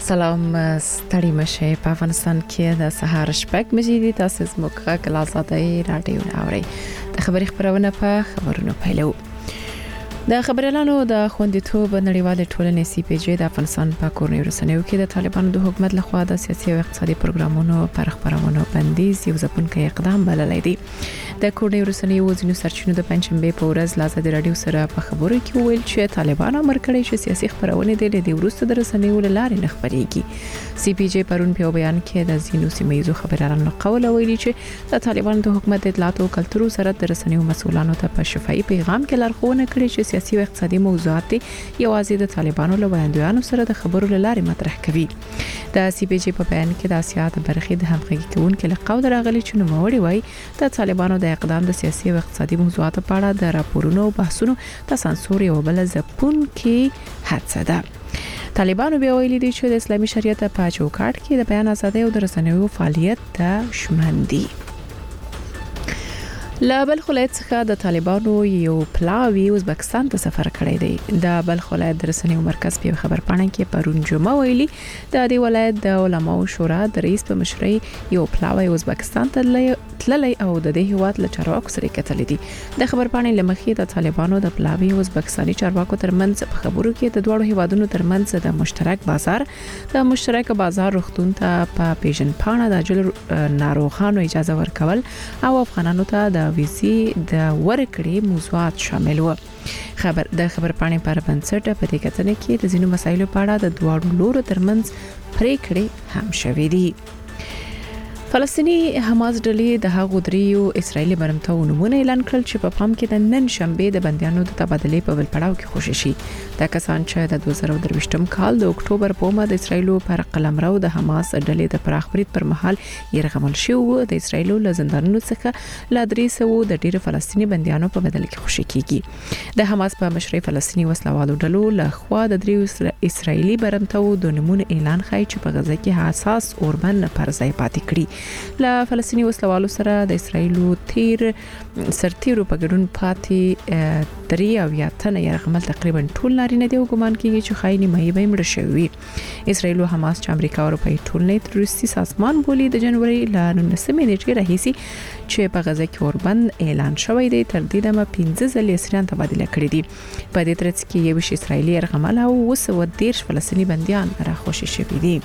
سلام ستړي مشه په افغانستان کې د سهار شپږ بجې دي. تاسو زموږ غږ له آزادۍ رادیو اورئ. د خبري خبرونه په خبرونو پیلو. د خبريالانو د خوندیتوب نړیوال ټولنې سی پی جی د افغانستان په کورنۍ رسنیو کې د طالبانو د حکومت لخوا د سیاسي او اقتصادي پروګرامونو پر خبرونو بندیز یو ځپونکي اقدام بللی دی. د کورنۍ رسنیو ځینو سرچینو د پنځمبه په ورځ له آزادي رادیو سره په خبرو کې ویل چې طالبان امر کړی چې سیاسي خبرونه د دې ورسته د رسنیو لارې نه خبريږي. سی پی جی پرون په بیان کې د ځینو سیمایي خبريالانو قول ویلي چې د طالبان د حکومت اطلاعات او کلتور سره د رسنیو مسؤلانو ته په شفاهي پیغام کې لارښوونه کړې چې سیاسي او اقتصادي موضوعات یوازې د طالبانو له وړاندویانو سره د خبرو لارې مطرح کوي. د سی پی جی په بیان کې د اسیا د برخې د همغږي کوونکو له قول راغلي چې نوموړي وایي د طالبانو د اقدام د سیاسي او اقتصادي موضوعاتو په اړه د راپورونو او بحثونو د سانسور یو بل ځپونکي هڅه ده. طالبانو بیا ویلي دي چې د اسلامي شریعت په چوکاټ کې د بیان ازادي او د رسنیو فعالیت ته شمن دي. له بلخ ولایت څخه د طالبانو یو پلاوی ازبکستان ته سفر کړی دی. د بلخ ولایت د رسنیو مرکز په خبر پاڼه کې پرون جمعه ویلي د دې ولایت د علماو شورا د رئیس په مشرۍ یو پلاوی ازبکستان ته تللی او د دې هیواد له چارواکو سره کتل دي. د خبر پاڼې لمخې د طالبانو د پلاوی ازبکستاني چارواکو ترمنځ په خبرو کې د دوه هیوادونو ترمنځ د مشترک بازار روغتون ته په پیژن پاڼه د اجل ناروغانو اجازه ورکول او افغانانو ته د ویزې د ورکړې موضوعات شامل و. د خبر پاڼې پر بنسټ په دې کتنه کې د ځینو مسایلو په اړه د دوه لورو ترمنځ پریکړې هم شوې دي. فلسطینی حماس ډلې د هغو دریو اسرایلی برمتو نمونه اعلان کړل چې په پام کې د نن شنبه د بندیانو د تبادلې په بل پړاو کې خوشی شي. دا کسان چې د 2023م کال د اکتوبر په ماده د اسرایلو پر قلمرو د حماس ډلې د پراخ برید پر مهال يرغمل شو د اسرایلو له زندانونو څخه لا 300 د ډیرو فلسطینی بندیانو په بدل کې خوشی کیږي. د حماس په مشرۍ فلسطینی وسلوالو ډلو له خوا د دریو اسرایلی برمتو د نمونه اعلان خای چې په غزه کې حساس اوربن پر ځای پاتې کړي. له فلسطینی وسلوالو سره د اسرایلو سرتیرو په ګډون پاتې 3 او یا تنه يرغمل تقریبا ټول نارینه دی او ګمان کیږي چې خايني مې به مړ شوی. اسرایلو حماس چې امریکا او اروپای ټولنې تروریستي سازمان بولی د جنوري ل 19 نیټې راهیسي چې په غزه کې اوربند اعلان شوی دی تر دې دمه 15 ځلې اسرایل تبادله کړې دي. په دې ترڅ کې یو شي اسرایلی يرغمل او 213 فلسطینی بنديان راخوشي شوي دي.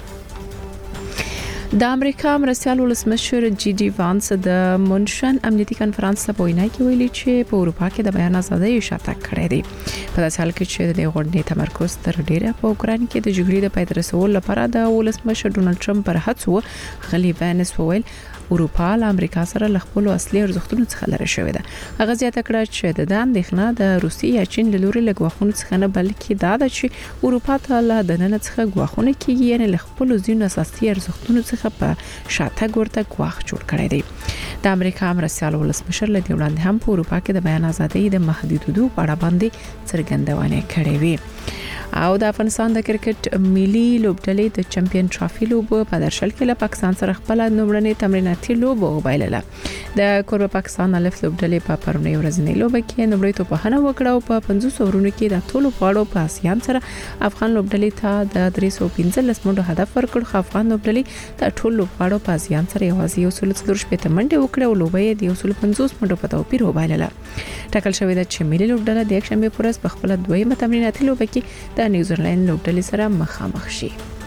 د امریکا مرستيال ولسمشر جی ډي وانس د مونشن امنیتي کانفرنس په وینا کې ویلي چې په اروپا کې د بیان ازادۍ شاتګ کړی دی. په داسې حال کې چې د غونډې تمرکز تر ډیره په اوکران کې د جګړې د پای ته رسولو لپاره د ولسمشر ډونالد ټرمپ پر هڅو غلی وانس وویل اروپا له امریکا سره له خپل اصلي ارزښتونو څخه لري شوې ده. هغه زیاته کړه چې د اندېښنه د روسیې یا چین له لوري له غواخونو څخه نه بلکې دا ده چې اروپا ته له دننه څخه غواخونه کیږي یعنی له خپل ځینو اساسي ارزښتونو څخه په شاتګ ورته غواخ جوړ کړی دی. د امریکا مرستيال ولسمشر له دې وړاندې هم په اروپا کې د بیان ازادۍ د محدودیتونو په اړه باندې څرګندونه کړې وي. او د افغانستان د کرکټ ملي لوبډلې د چمپیون ټرافي لوب په درشل کې له پاکستان سره خپل نومړنې تمریناتي لوب وبایلله. د کوربه پاکستان الف لوبډلې په پرونی ورځنۍ لوب کې نومړی توپخانه وکړه او په 500 ورونو کې د ټولو پاړو په اسیان سره افغان لوبډلې ته د 315 منډو هدف ورکړ. افغان لوبډلې د ټولو پاړو په اسیان سره یوازې 140 منډې وکړه او لوبې د 150 منډو په توپیر وبایلله. ټاکل شوې ده چې ملي لوبډله د یک شنبه پر ورځ په خپل دویمه تمریناتي لوب کې د نیوزیلند لوبډلې سره مخامخ شي.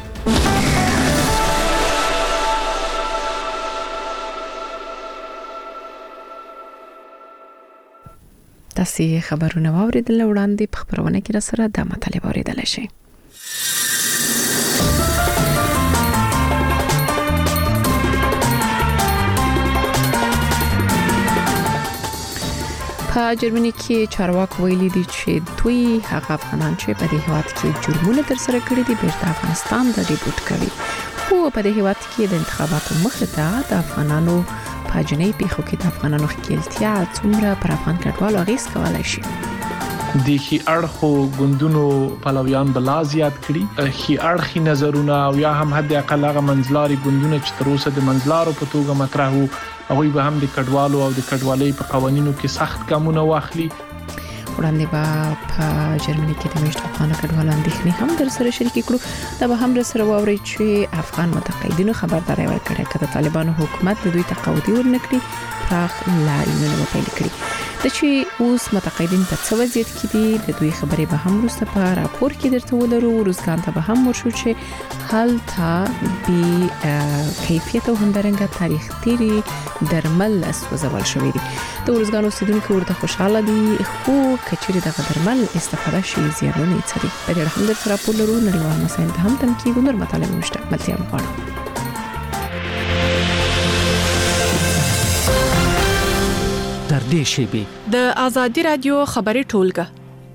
تاسو خبرونه واوریدل وړاندې په خبرونه کې را سره د مطلب اوریدل شي. په جرمني کې چارواکي ویلي دي چې دوی هغه افغانان چې په دې هیواد کې جرمونه ترسره کړي دي بیرته افغانستان ته ریپورټ کوي. خو په دې هیواد کې د انتخاباتو مخه ده د افغانانو په جنۍ پیښو کې د افغانانو خپلتیا څومره پر افغان کډوالو اغیز کولای شي. د خي اړخو ګوندونو پلویان بلا زیات کړي خي اړخي نظرونه او یا هم حد اقل هغه منځلاري ګوندونه چې تر اوسه د منځلارو په توګه مطرح وو هغه به هم د کډوالو او د کډوالۍ په قوانینو کې سخت ګامونه واخلي. وړاندې به په جرمني کې د میشت افغان کډوالو اندېښنې هم در سره شریک کړو. دا به هم در سره واوري چې افغان متقاعدینو خبرداري ورکړه چې طالبانو حکومت د دوی تقاعدي ورنکړي پراخ لاینونه پیل کړي. د چې اوس متقاعدین په څه وضعیت کې دي د دوی خبرې به هم وروسته په راپور کې درته ولرو. روزګان ته به هم ورشو چې هلته بي کیفیت او همدارنګه تاریخ تیری درمل سوځول شوې دي. د روزګان اوسیدونکو ورته خوشاله دي خو کچېره د درمل استفاده شي زیانونه یې څه دي. په دې اړه هم درته راپور لرو. نړیوال مسایل هم تنقید نور مطالب مشته ملتیا غواړو. در دې شیبه د ازادي رادیو خبري ټولګه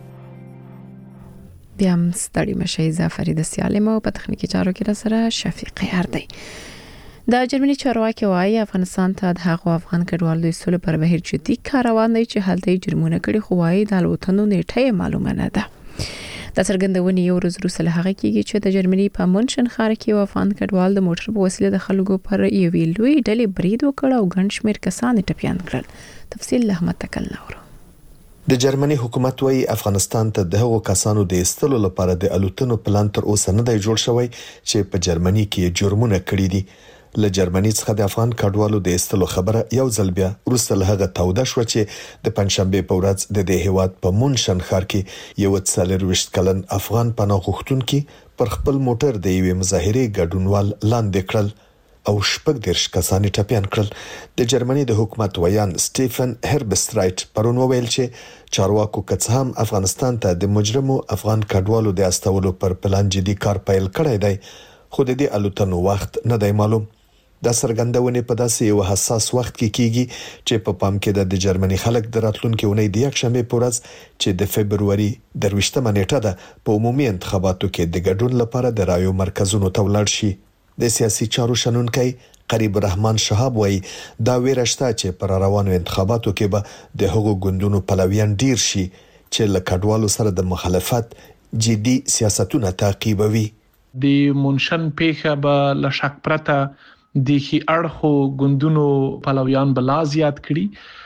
بیا هم ستړي مشي ظفرید سیالم او په تخنیکی چارو کې را سره شفیق اردی. د جرمني چارواکي وايي افغانستان ته د هغو افغان کډوالو د سولې پر بهیر جدي کار روان دی چې هلته جرمونه کړي خو وايي د الوتنو نیټه معلومه نه ده. د څرګندونې یو ورځ وروسته له هغه کېږي چې د جرمني په مونشن ښار کې یو افغان کډوال د موټر په وسیله د خلکو پر یوې لوی ډلې برید وکړ او ګڼ شمېر کسان ټپيان کړل. تفصیل له احمد تکل نورو. د جرمني حکومت وايي افغانستان ته د هغو کسانو د استلو لپاره د الوتنو پلان تر اوسه نه دی جوړ شوی چې په جرمني کې جرمونه کړي دي. له جرمني څخه د افغان کډوالو د استلو خبره یو ځل بیا وروسته له هغه توده شو چې د پنځشنبه په ورځ د دې هیواد په مونشن ښار کې یو 40 کلن افغان پناه غوښتونکي پر خپل موټر د یوې مظاهرې ګډونوال لاندې کړل او 40 کسان ټپيان کړل. د جرمني د حکومت ویان سټيفن هربسترایټ پرون وویل چې چارواکو کڅ هم افغانستان ته د مجرمو افغان کډوالو د استولو پر پلان جدي کار پیل کړی دی خو د دې الوتنو وخت نه دی معلوم. دا څرګندونه په داسې یو حساس وخت کې کیږي چې په پام کې د جرمني خلک د راتلونکي اونۍ د یک شنبه په ورځ چې د فبرवरी 23 نیټه ده په عمومي انتخاباتو کې د ګډون لپاره د رایو مرکزونو ته ولاړ شي. د سیاسي چارو شنونکي قریب الرحمن شهاب وایي دا ویرشته چې پر روانو انتخاباتو کې به د هغو ګوندونو پلویان ډیر شي چې له کډوالو سره د مخالفت جدي سیاستونه تعقیبوي. د مونشن پیښه به لشک پرته د خي اړخو ګوندونو پلویان بلا زیات کړي.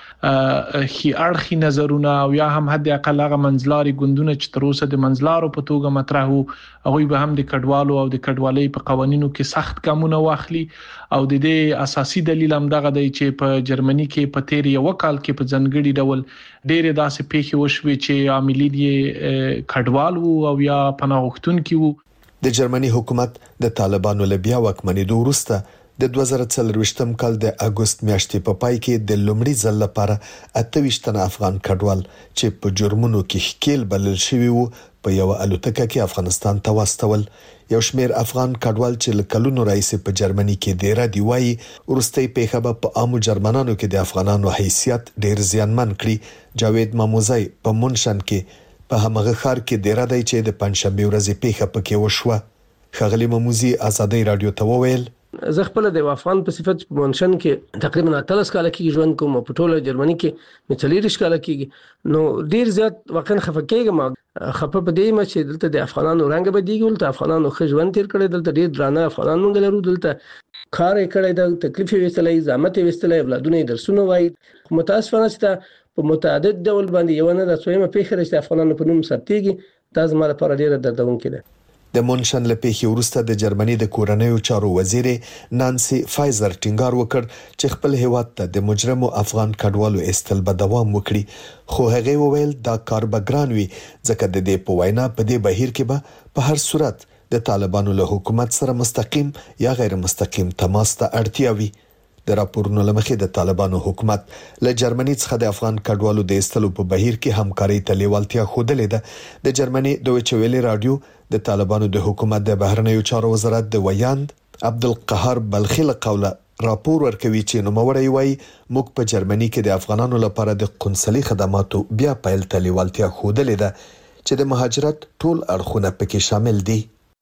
خي اړخي نظرونه او یا هم حد اقل هغه منځلاري ګوندونه چې تر اوسه د منځلارو په توګه مطرح وو هغه به هم د کډوالو او د کډوالۍ په قوانینو کې سخت ګامونه واخلي او د دې اساسي دلیل هم دغه دی چې په جرمني کې په تیر یو کال کې په ځنګړي ډول ډېر داسې پیښې وشوي چې عاملین یې کډوال وو او یا پناه غوښتونکي وو. د جرمني حکومت د طالبانو له بیا واکمنېدو وروسته د 2024 کال د اگست میاشتې په پای کې د لومړي ځل لپاره 28 تنه افغان کډوال چې په جرمونو کې ښکیل بلل شوی وو په یو الوتکه کې افغانستان ته واستول. یو شمېر افغان کډوال چې له کلونو راځي په جرمني کې ډیر دی وایي ورستۍ پیښه په عامو جرمنانو کې د افغانانو حیثیت ډیر زیانمن کړی. جاوید ماموزی په مونشن کې په همغه ښار کې ډیر دی چې د پنځشنبه ورځې پیښه پکې وشوه. خغلی ماموزی ازادي رادیو ته وویل زه خپل د افغان په صفت په مونشن کې تقریبا 13 کال کې ژوند کوم په ټوله جرمني کې مې 40 کال کې نو ډیر زیات واقعا خفقېږم خپه په دې چې دلته د افغانانو رنګ بدیږي دلته افغانانو خو ژوند تیر کړي دلته ډیر درانه افغانان مونږ لرو دلته کار یې کړی د تکلیف یې وستلې زحمت یې وستلې اولادونه یې درسونه وایي متاسفانه چې په متعدد ډول باندې یو نه د څومره پیښه رسې افغانانو په نوم ثبتېږي دا زموږ لپاره ډیره دردونکې ده. د مونشن له پیښې وروسته د جرمني د کورنیو چارو وزیر نانسي فایزر ټینګار وکړ چې خپل هیواد ته د مجرمو افغان کډوالو استل به دوام وکړي خو هغه وویل دا کار به ګران وي ځکه د دې په وینا په دې بهیر کې به په هر صورت د طالبانو له حکومت سره مستقیم یا غیر مستقیم تماس ته اړتیا وي. د راپورونو لمخې د طالبانو حکومت له جرمني څخه د افغان کډوالو د استلو په بهیر کې همکاري ته لیوالتیا خوده ده. د جرمني دویچه ویلي رادیو د طالبانو د حکومت د بهرنیو چارو وزارت د ویاند عبدالقهار بلخی له قوله راپور ورکوي چې نوموړی وایي موږ په جرمني کې د افغانانو لپاره د قنصلي خدماتو بیا پیل ته لیوالتیا خوده ده چې د مهاجرت ټول اړخونه پکې شامل دي.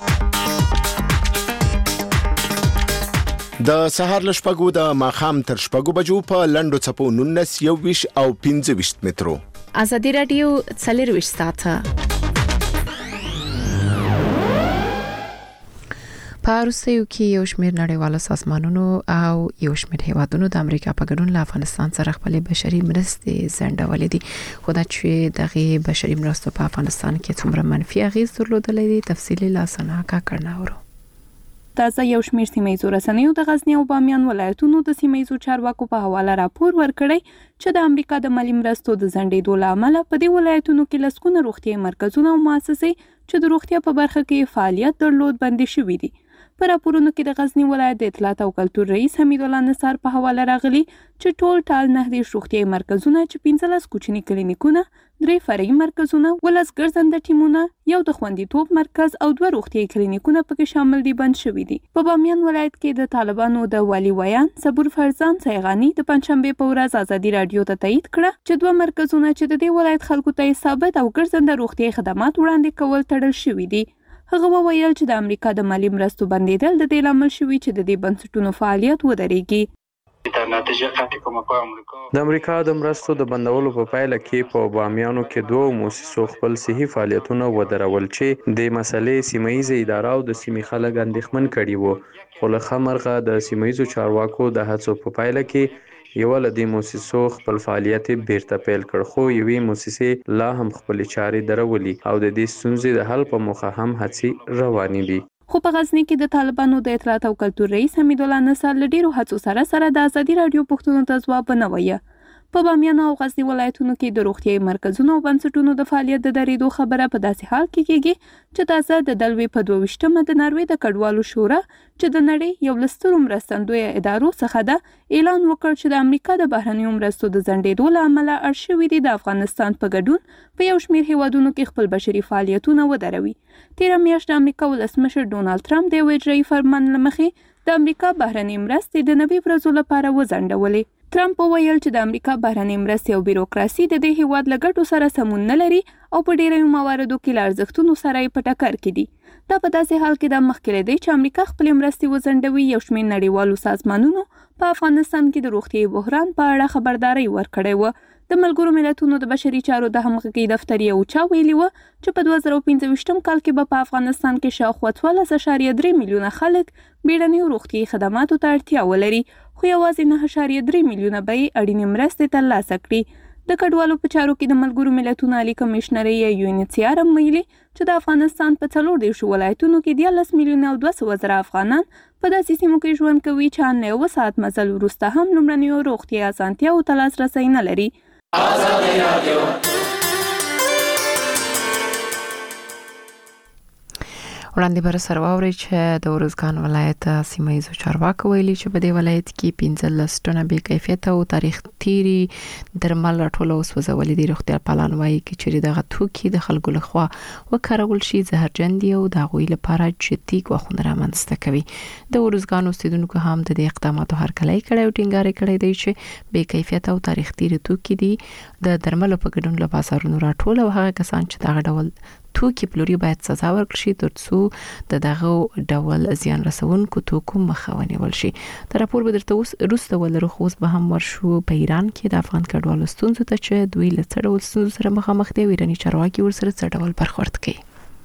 د سهار لشپګو د ماخام تر شپګو بجو په لندو چپو 19 21 او 25 مترو. ازادي رادیو 24 ساعته په روسیو کې یو شمېر نړیوالو سازمانونو او یو شمېر هیوادونو د امریکا په ګډون له افغانستان سره خپل بشري مرستې ځنډولې دي، خو دا چې دغه بشري مرستو په افغانستان کې څومره منفي اغېز درلودلې دي تفصیلي لاسنه کړناورو. تازه یو شمېر سیمه‌ییزو رسنیو د غزنی او بامیان ولایتونو د سیمه‌ییزو چارواکو په حواله راپور ورکړی چې د امریکا د مالی مرستو د ځنډېدو له امله په دې ولایتونو کې لسګونه روغتیايي مرکزونه او مؤسسې چې د روغتیا په برخه کې فعالیت درلود بندي شوي دي. په راپورونو کې د غزنی ولایت د اطلاعات او کلتور رئیس حمید الله نصار په حواله راغلي چې ټول ټال 9 روغتیايي مرکزونه چې 15 کوچني کلینیکونه، 3 فرعي مرکزونه، 15 ګرځنده ټیمونه، یو د خوندیتوب مرکز او 2 روغتیايي کلینیکونه پکې شامل دي بند شوي دي. په بامیان ولایت کې د طالبانو د والی ویان صبور فرزان سیغانی د پنځشنبه په ورځ ازادي رادیو ته تایید کړه چې 2 مرکزونه چې د دې ولایت خلکو ته ثابت او ګرځنده روغتیايي خدمات وړاندې کول تړل شوي دي. هغه وویل چې د امریکا د مالی مرستو بندیدل د دې لامل شوی چې د دې بنسټونو فعالیت ودرېږي. د امریکا د مرستو د بندولو په پایله کې په بامیانو کې 2 مؤسسو خپل صحي فعالیتونه ودرول چې د مسلې سیمه‌ییزه اداره او د سیمې خلک اندېښمن کړي وو، خو له خمرغه د سیمه‌ییزو چارواکو د هڅو په پایله کې یو له دې مؤسسو خپل فعالیت بیرته پیل کړ، خو یوې مؤسسې لا هم خپل چارې درولي او د دې ستونزې د حل په موخه هم هڅې روانې دي. خو په غزنی کې د طالبانو د اطلاعات او کلتور رئیس حمید الله نصار له ډیرو هڅو سره د ازادي رادیو پوښتنو ته ځواب نه وایي. په بامیان او غزنی ولایتونو کې د روغتیايي مرکزونو او بنسټونو د فعالیت د درېدو خبره په داسې حال کې کېږي چې تازه د دلوي په 22مه د ناروې د کډوالو شورا چې د نړۍ یو لستر مرستندوی ادارو څخه ده اعلان وکړ چې د امریکا د بهرنیو مرستو د ځنډېدو له امله اړ شوي دي د افغانستان په ګډون په یو شمېر هیوادونو کې خپل بشري فعالیتونه ودروي. تیره میاشت د امریکا ولسمشر ډونالد ټرمپ د یو اجرایي فرمان له مخې د امریکا بهرنۍ مرستې د 90 ورځو لپاره وځنډولې. ټرمپ وویل چې د امریکا بهرنۍ مرستې او بیروکراسي د دې هیواد له ګټو سره سمون نه لري او په ډیرو مواردو کې له ارزښتونو سره یې په ټکر کې دي. دا په داسې حال کې د مخکې له دې چې امریکا خپلې مرستې وځنډوي یو شمېر نړیوالو سازمانونو په افغانستان کې د روغتیايي بحران په اړه خبرداري ورکړې وه. د ملګرو ملتونو د بشري چارو د همغږۍ دفتر یو چا ویلي و چې په 2025 کال کې به په افغانستان کې شاوخوا 14.3 میلیونه خلک بیړنیو روغتیايي خدماتو ته اړتیا ولري، خو یوازې 9.3 میلیونه به یې اړینې مرستې ترلاسه کړي. د کډوالو په چارو کې د ملګرو ملتونو عالی کمشنري UNHCR ویلي چې د افغانستان په 14 ولایتونو کې 13 میلیونه او 200,000 افغانان په داسې سیمو کې ژوند کوي چې نه 9 ساعت مزل وروسته هم لومړنیو روغتیايي اسانتیاوو ته لاسرسی نه لري. آزادي رادیو وړاندې بر سره واوري چې د ورزګان ولایت سیمه‌ییزو چارواکو ویلي چې په دې ولایت کې 15 ټنه بې کیفیت او تاریخ تیری درمل راټول او سوځولې دي. روغتیا پالان وایي چې دغه توکي د خلکو لخوا وکارول شي زهرجن دي او د غوي لپاره جدي غوښنه رامنځته کوي. د ورزګان اوسیدونکو هم د دې اقداماتو هرکلی کړی او ټینګار کړی دی چې بې کیفیت او تاریخ تیری توکي دي د درملو په ګډون له بازارونو راټول او هغه کسان چې دغه ډول توکي پلوري باید سزا ورکړي شي ترڅو د دغه ډول زیان رسونکو توکو مخه ونیول شي. د راپور به درته وروسته ولرو، خو اوس به هم ورشو په ایران کې د افغان کډوالو ستونزو ته چې دوی له څه ډول ستونزو سره مخامخ دي او ایراني چارواکي ورسره څه ډول برخورد کوي.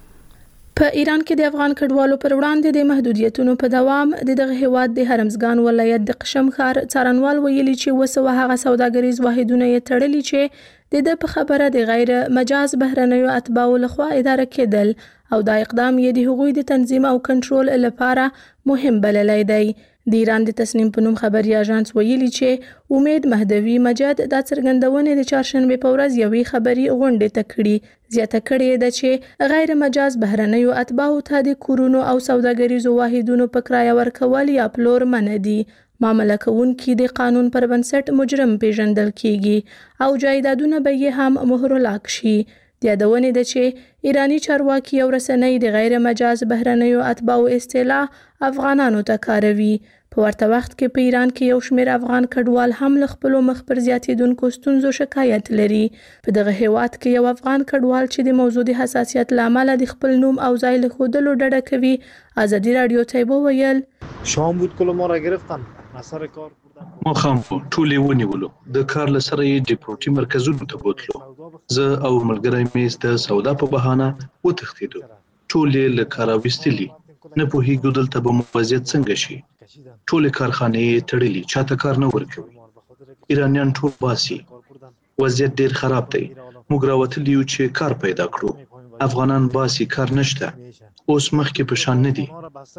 په ایران کې د افغان کډوالو پر وړاندې د محدودیتونو په دوام دغه هیواد د هرمزګان ولایت د قشم ښار څارنوال ویلي چې وسوه هغه سوداګریز واحدونه یې تړلي چې د په خبره د غیر مجاز بهرنیو اتباعو لخوا اداره کېدل او دا اقدام یې د حقوقي د تنظیم او کنټرول لپاره مهم بللی دی. د ایران د تصنیم په نوم خبري اژانس ویلي چې امید مهدوی مجد د څرګندونې د چهارشنبه په ورځ یوې خبري غونډه تکړی زیاته کړې ده چې غیر مجاز بهرنیو اتباعو ته د کورونو او سوداګریزو واحدونو په کرایه ورکول یا پلور منع دي. معامله کوونکي د قانون پر بنسټ مجرم پیژندل کیږي او جایدادونه به یې هم مهرلاک شي. د یادونې ده چې ایرانی چارواکي او رسنۍ د غیر مجاز بهرنیو اتباعو اصطلاح افغانانو ته کاروي. په ورته وخت کې په ایران کې یو شمېر افغان کډوال هم له خپلو مخ پر زیاتېدونکو ستونزو شکایت لري. په دغه هیواد کې یو افغان کډوال چې د موضوع د حساسیت له امله د خپل نوم او ځای له ښودلو ډډه کوي ازادي رادیو ته وویل شام بود کل ما را گرفتن اثر کار ما خام ټولې ونیولو د کار لسره یې ډیپورټي مرکزونو ته بوتلو. زه او ملګری مې د سودا په بهانه وتښتېدو. ټول یې له کاره ویستلي. نه پوهیږو دلته به وضعیت څنګه شي. ټول کارخانې تړلي، چاته کار نه ورکوي. ایرانیان ټول باسي. وضعیت ډیر خراب دی. موږ راوتلی یو چې کار پیدا کړو. افغانان باسي، کار نشته. اوس مخکې په شان نه دي.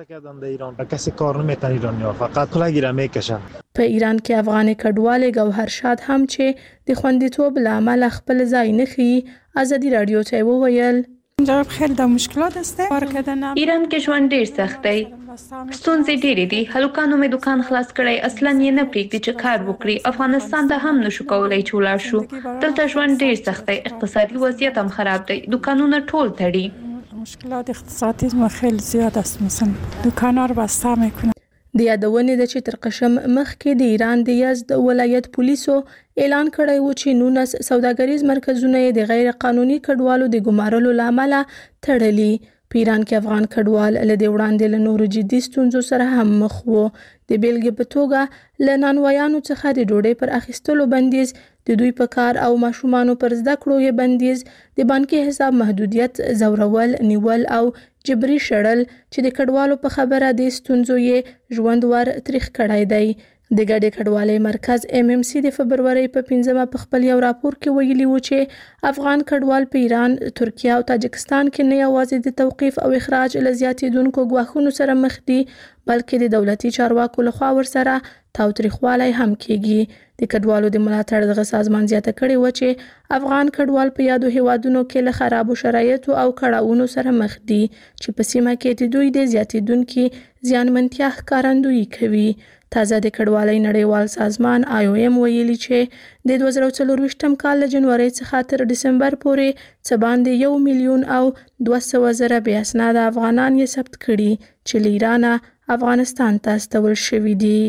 کسی کار نمیتن ایرانیا، فقط پول گیره میکشن. په ایران کې افغان کډوال گوهر شاد هم چې د خوندیتوب له امله خپل ځای نه خي، ازادي رادیو ته وویل جواب خیلی د مشکلات است. ایران کې ژوند ډیر سخت دی. ستونزې ډېرې دي. هلکانو مې دکان خلاص کړی، اصلاً یې نه پرېږدي چې کار وکړي. افغانستان ته هم نشو کولی چې ولاړ شو. دلته ژوند ډیر سخت دی. اقتصادي وضعیت هم خراب دی. دکانونه ټول تړي. مشکلات اقتصادی ما خیلی زیاد است. مثلا دکان‌ها رو بسته میکنن. د یادونې د چې تر قشم مخکې د ایران د یزد ولایت پولیسو اعلان کړی و چې 19 سوداګریز مرکزونه د غیر قانوني کډوالو د ګمارلو لامل تړلي. په ایران کې افغان کډوال له دې وړاندې له نورو جدي ستونزو سره هم مخ وو. د بیلګې په توګه له نانوایانو څخه د ډوډۍ پر اخیستلو بندیز، د دوی په کار او ماشومانو پر زده کړو یې بندیز، د بانکي حساب محدودیت، زورول، نیول او جبري شړل چې د کډوالو په خبره د ستونزو یې ژوند ور تریخ کړی دی. د ګډې کډوالۍ مرکز MMC د فبرورۍ په 15 په خپل یو راپور کې ویلي و چې افغان کډوال په ایران، ترکیه او تاجکستان کې نه یوازې د توقیف او اخراج له زیاتېدونکو ګواښونو سره مخ دي، بلکې د دولتي چارواکو لخوا ورسره تاوتریخوالی هم کیږي. د کډوالو د ملاتړ دغه سازمان زیاته کړې و چې افغان کډوال په یادو هیوادونو کې له خرابو شرایطو او کړاوونو سره مخ دي چې په سیمه کې د دوی د زیاتېدونکي زیانمنتیا ښکارندویي کوي. تازه د کډوالۍ نړیوال سازمان IOM ویلي چې د 2024 کال له جنوري څخه تر دسمبر پورې څه باندې 1,200,000 بې اسناده افغانان یې ثبت کړي چې له ایرانه افغانستان ته استول شوي دي.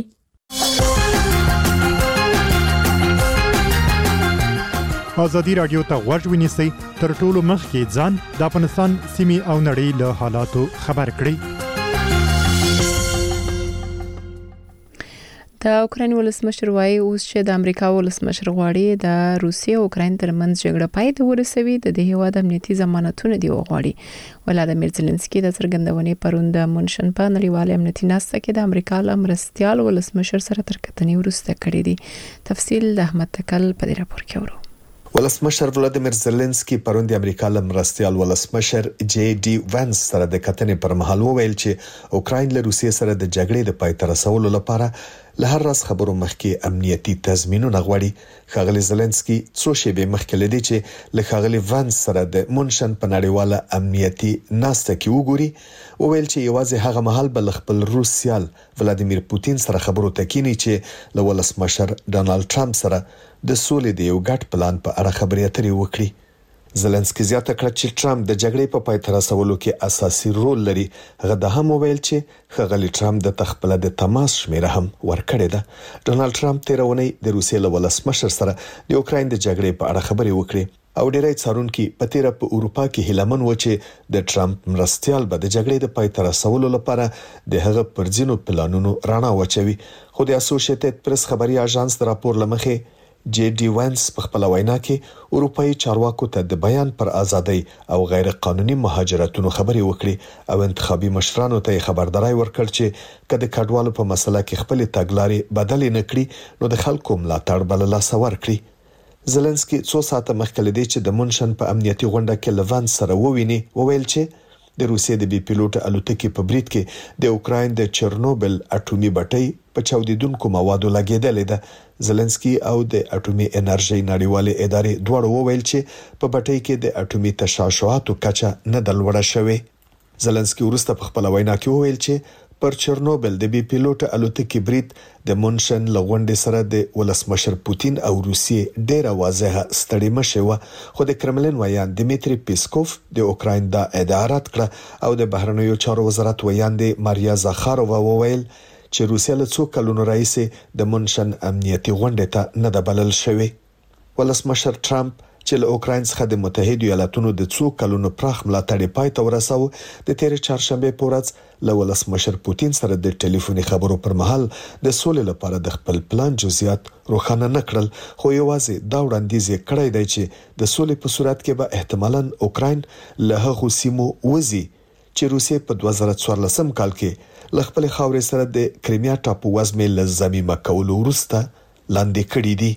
ازادي رادیو ته غوږ ونیسئ، تر ټولو مخکې ځان د افغانستان سیمې او نړۍ له حالاتو خبر کړئ. د اوکراین ولسمشر وایي اوس چې د امریکا ولسمشر غواړي د روسیې او اوکراین ترمنځ جګړه پای ته ورسوي، د دې هیواد امنیتي ضمانتونه دی وغواړي. ولادیمیر زيلنسکي د څرګندونې پرون د مونشن په نړیوال امنیتي ناسته کې د امریکا مرستيال ولسمشر سره تر کتنې وروسته کړی دی. تفصیل د احمد تکل په دې راپور کې ورو. ولسمشر ولادیمیر زيلنسکي پرون د امریکا مرستيال ولسمشر JD وانس سره د کتنې پر مهال وویل چې اوکراین له روسیې سره د جګړې د پای ته رسولو لپاره له هر راز خبرو مخکې امنیتي تضمینونه غواړي. ښاغلي زيلنسکي څو شېبې مخکې لدی چې له ښاغلي وانس سره د مونشن په نړیواله امنیتي ناسته کې وګوري، وویل چې یوازې هغه مهال بل خپل روس سیال ولادیمیر پوتین سره خبرو تکینی چې له ولسمشر ډونالد ټرمپ سره د سولې د یو ګډ پلان په اړه خبرې اترې وکړي. زيلنسکي زیاته کړه چې ټرمپ د جګړې په پای ته رسولو کې اساسي رول لري. هغه د هم ویل چې ښاغلي ټرمپ د تخپل د تماس شمیره هم ورکړې ده. ډونالد ټرمپ تیرونی د روسیې له ولسمشر سره د اوکراین د جګړې په اړه خبرې وکړې او ډیری څارونکو په تیر په اروپا کې هیلمن و چې د ټرمپ مرستيال به د جګړې د پای ته رسولو لپاره د هغه پرځینو پلانونو رڼا واچوي. خو د اسوسییټډ پریس خبري اژانس د راپور لمخې JD وانس په خپل وینا کې اروپאי چارواکو ته د بیان پر ازادۍ او غیر قانوني مهاجرتونو خبري وکړي او انتخابي مشرانو ته خبرداري ورکړ چې کله کډوالو په مسله کې خپل تګلارې بدلې نکړي نو د خلکو ملاتړ بل لا سور کړي. زيلنسکي څو ساعته مخکې لدی چې د مونشن په امنیتي غونډه کې لوان سره وویني، وویل چې د روسیې د بي پیلوټ الوتکې په برید کې د اوکراین د چرنوبل اټومي بټۍ په چاودیدونکو موادو لګیدلې ده. زيلنسکي او د اټومي انرژي نړیوالې ادارې دوړ وویل چې په بټۍ کې د اټومي تشعشعاتو کچه نه دلوړه شوې. زيلنسکي ورسته په خپل وینا کې وویل چې پر چرنوبل د بي پیلوټ الوتکې برید د مونشن لغونډې سره د ولسمشر پوتین او روسیې ډیره واضحه ستړي مشه و. خو د کرملین ویان دمیتری پیسکوف د اوکراین د ادعا رد کړه او د بهرنیو چارو وزارت ویان د ماریا زاخارووا وویل چې روسیا له څو کلونو راهیسې د مونشن امنیتي غونډې ته نه د بلل شوی. ولسمشر ټرمپ چې له اوکراین څخه د متحده ایالاتونو د څو کلونو پراخ ملاتړ پای ته ورساو، د تیر چهارشنبه په ورځ له ولسمشر پوتین سره د ټلیفوني خبرو پر مهال د سولې لپاره د خپل پلان جزئیات روښانه نکړل، خو یوازې دا وړاندیز کړی دی چې د سولې په صورت کې به احتمالاً اوکراین له هغو سیمو وځي چې روسیې په 2014 کال کې ل خپل خاورې سره د کریمیا ټاپو وزمې لزمي مکولو وروسته لاندې کړې دي.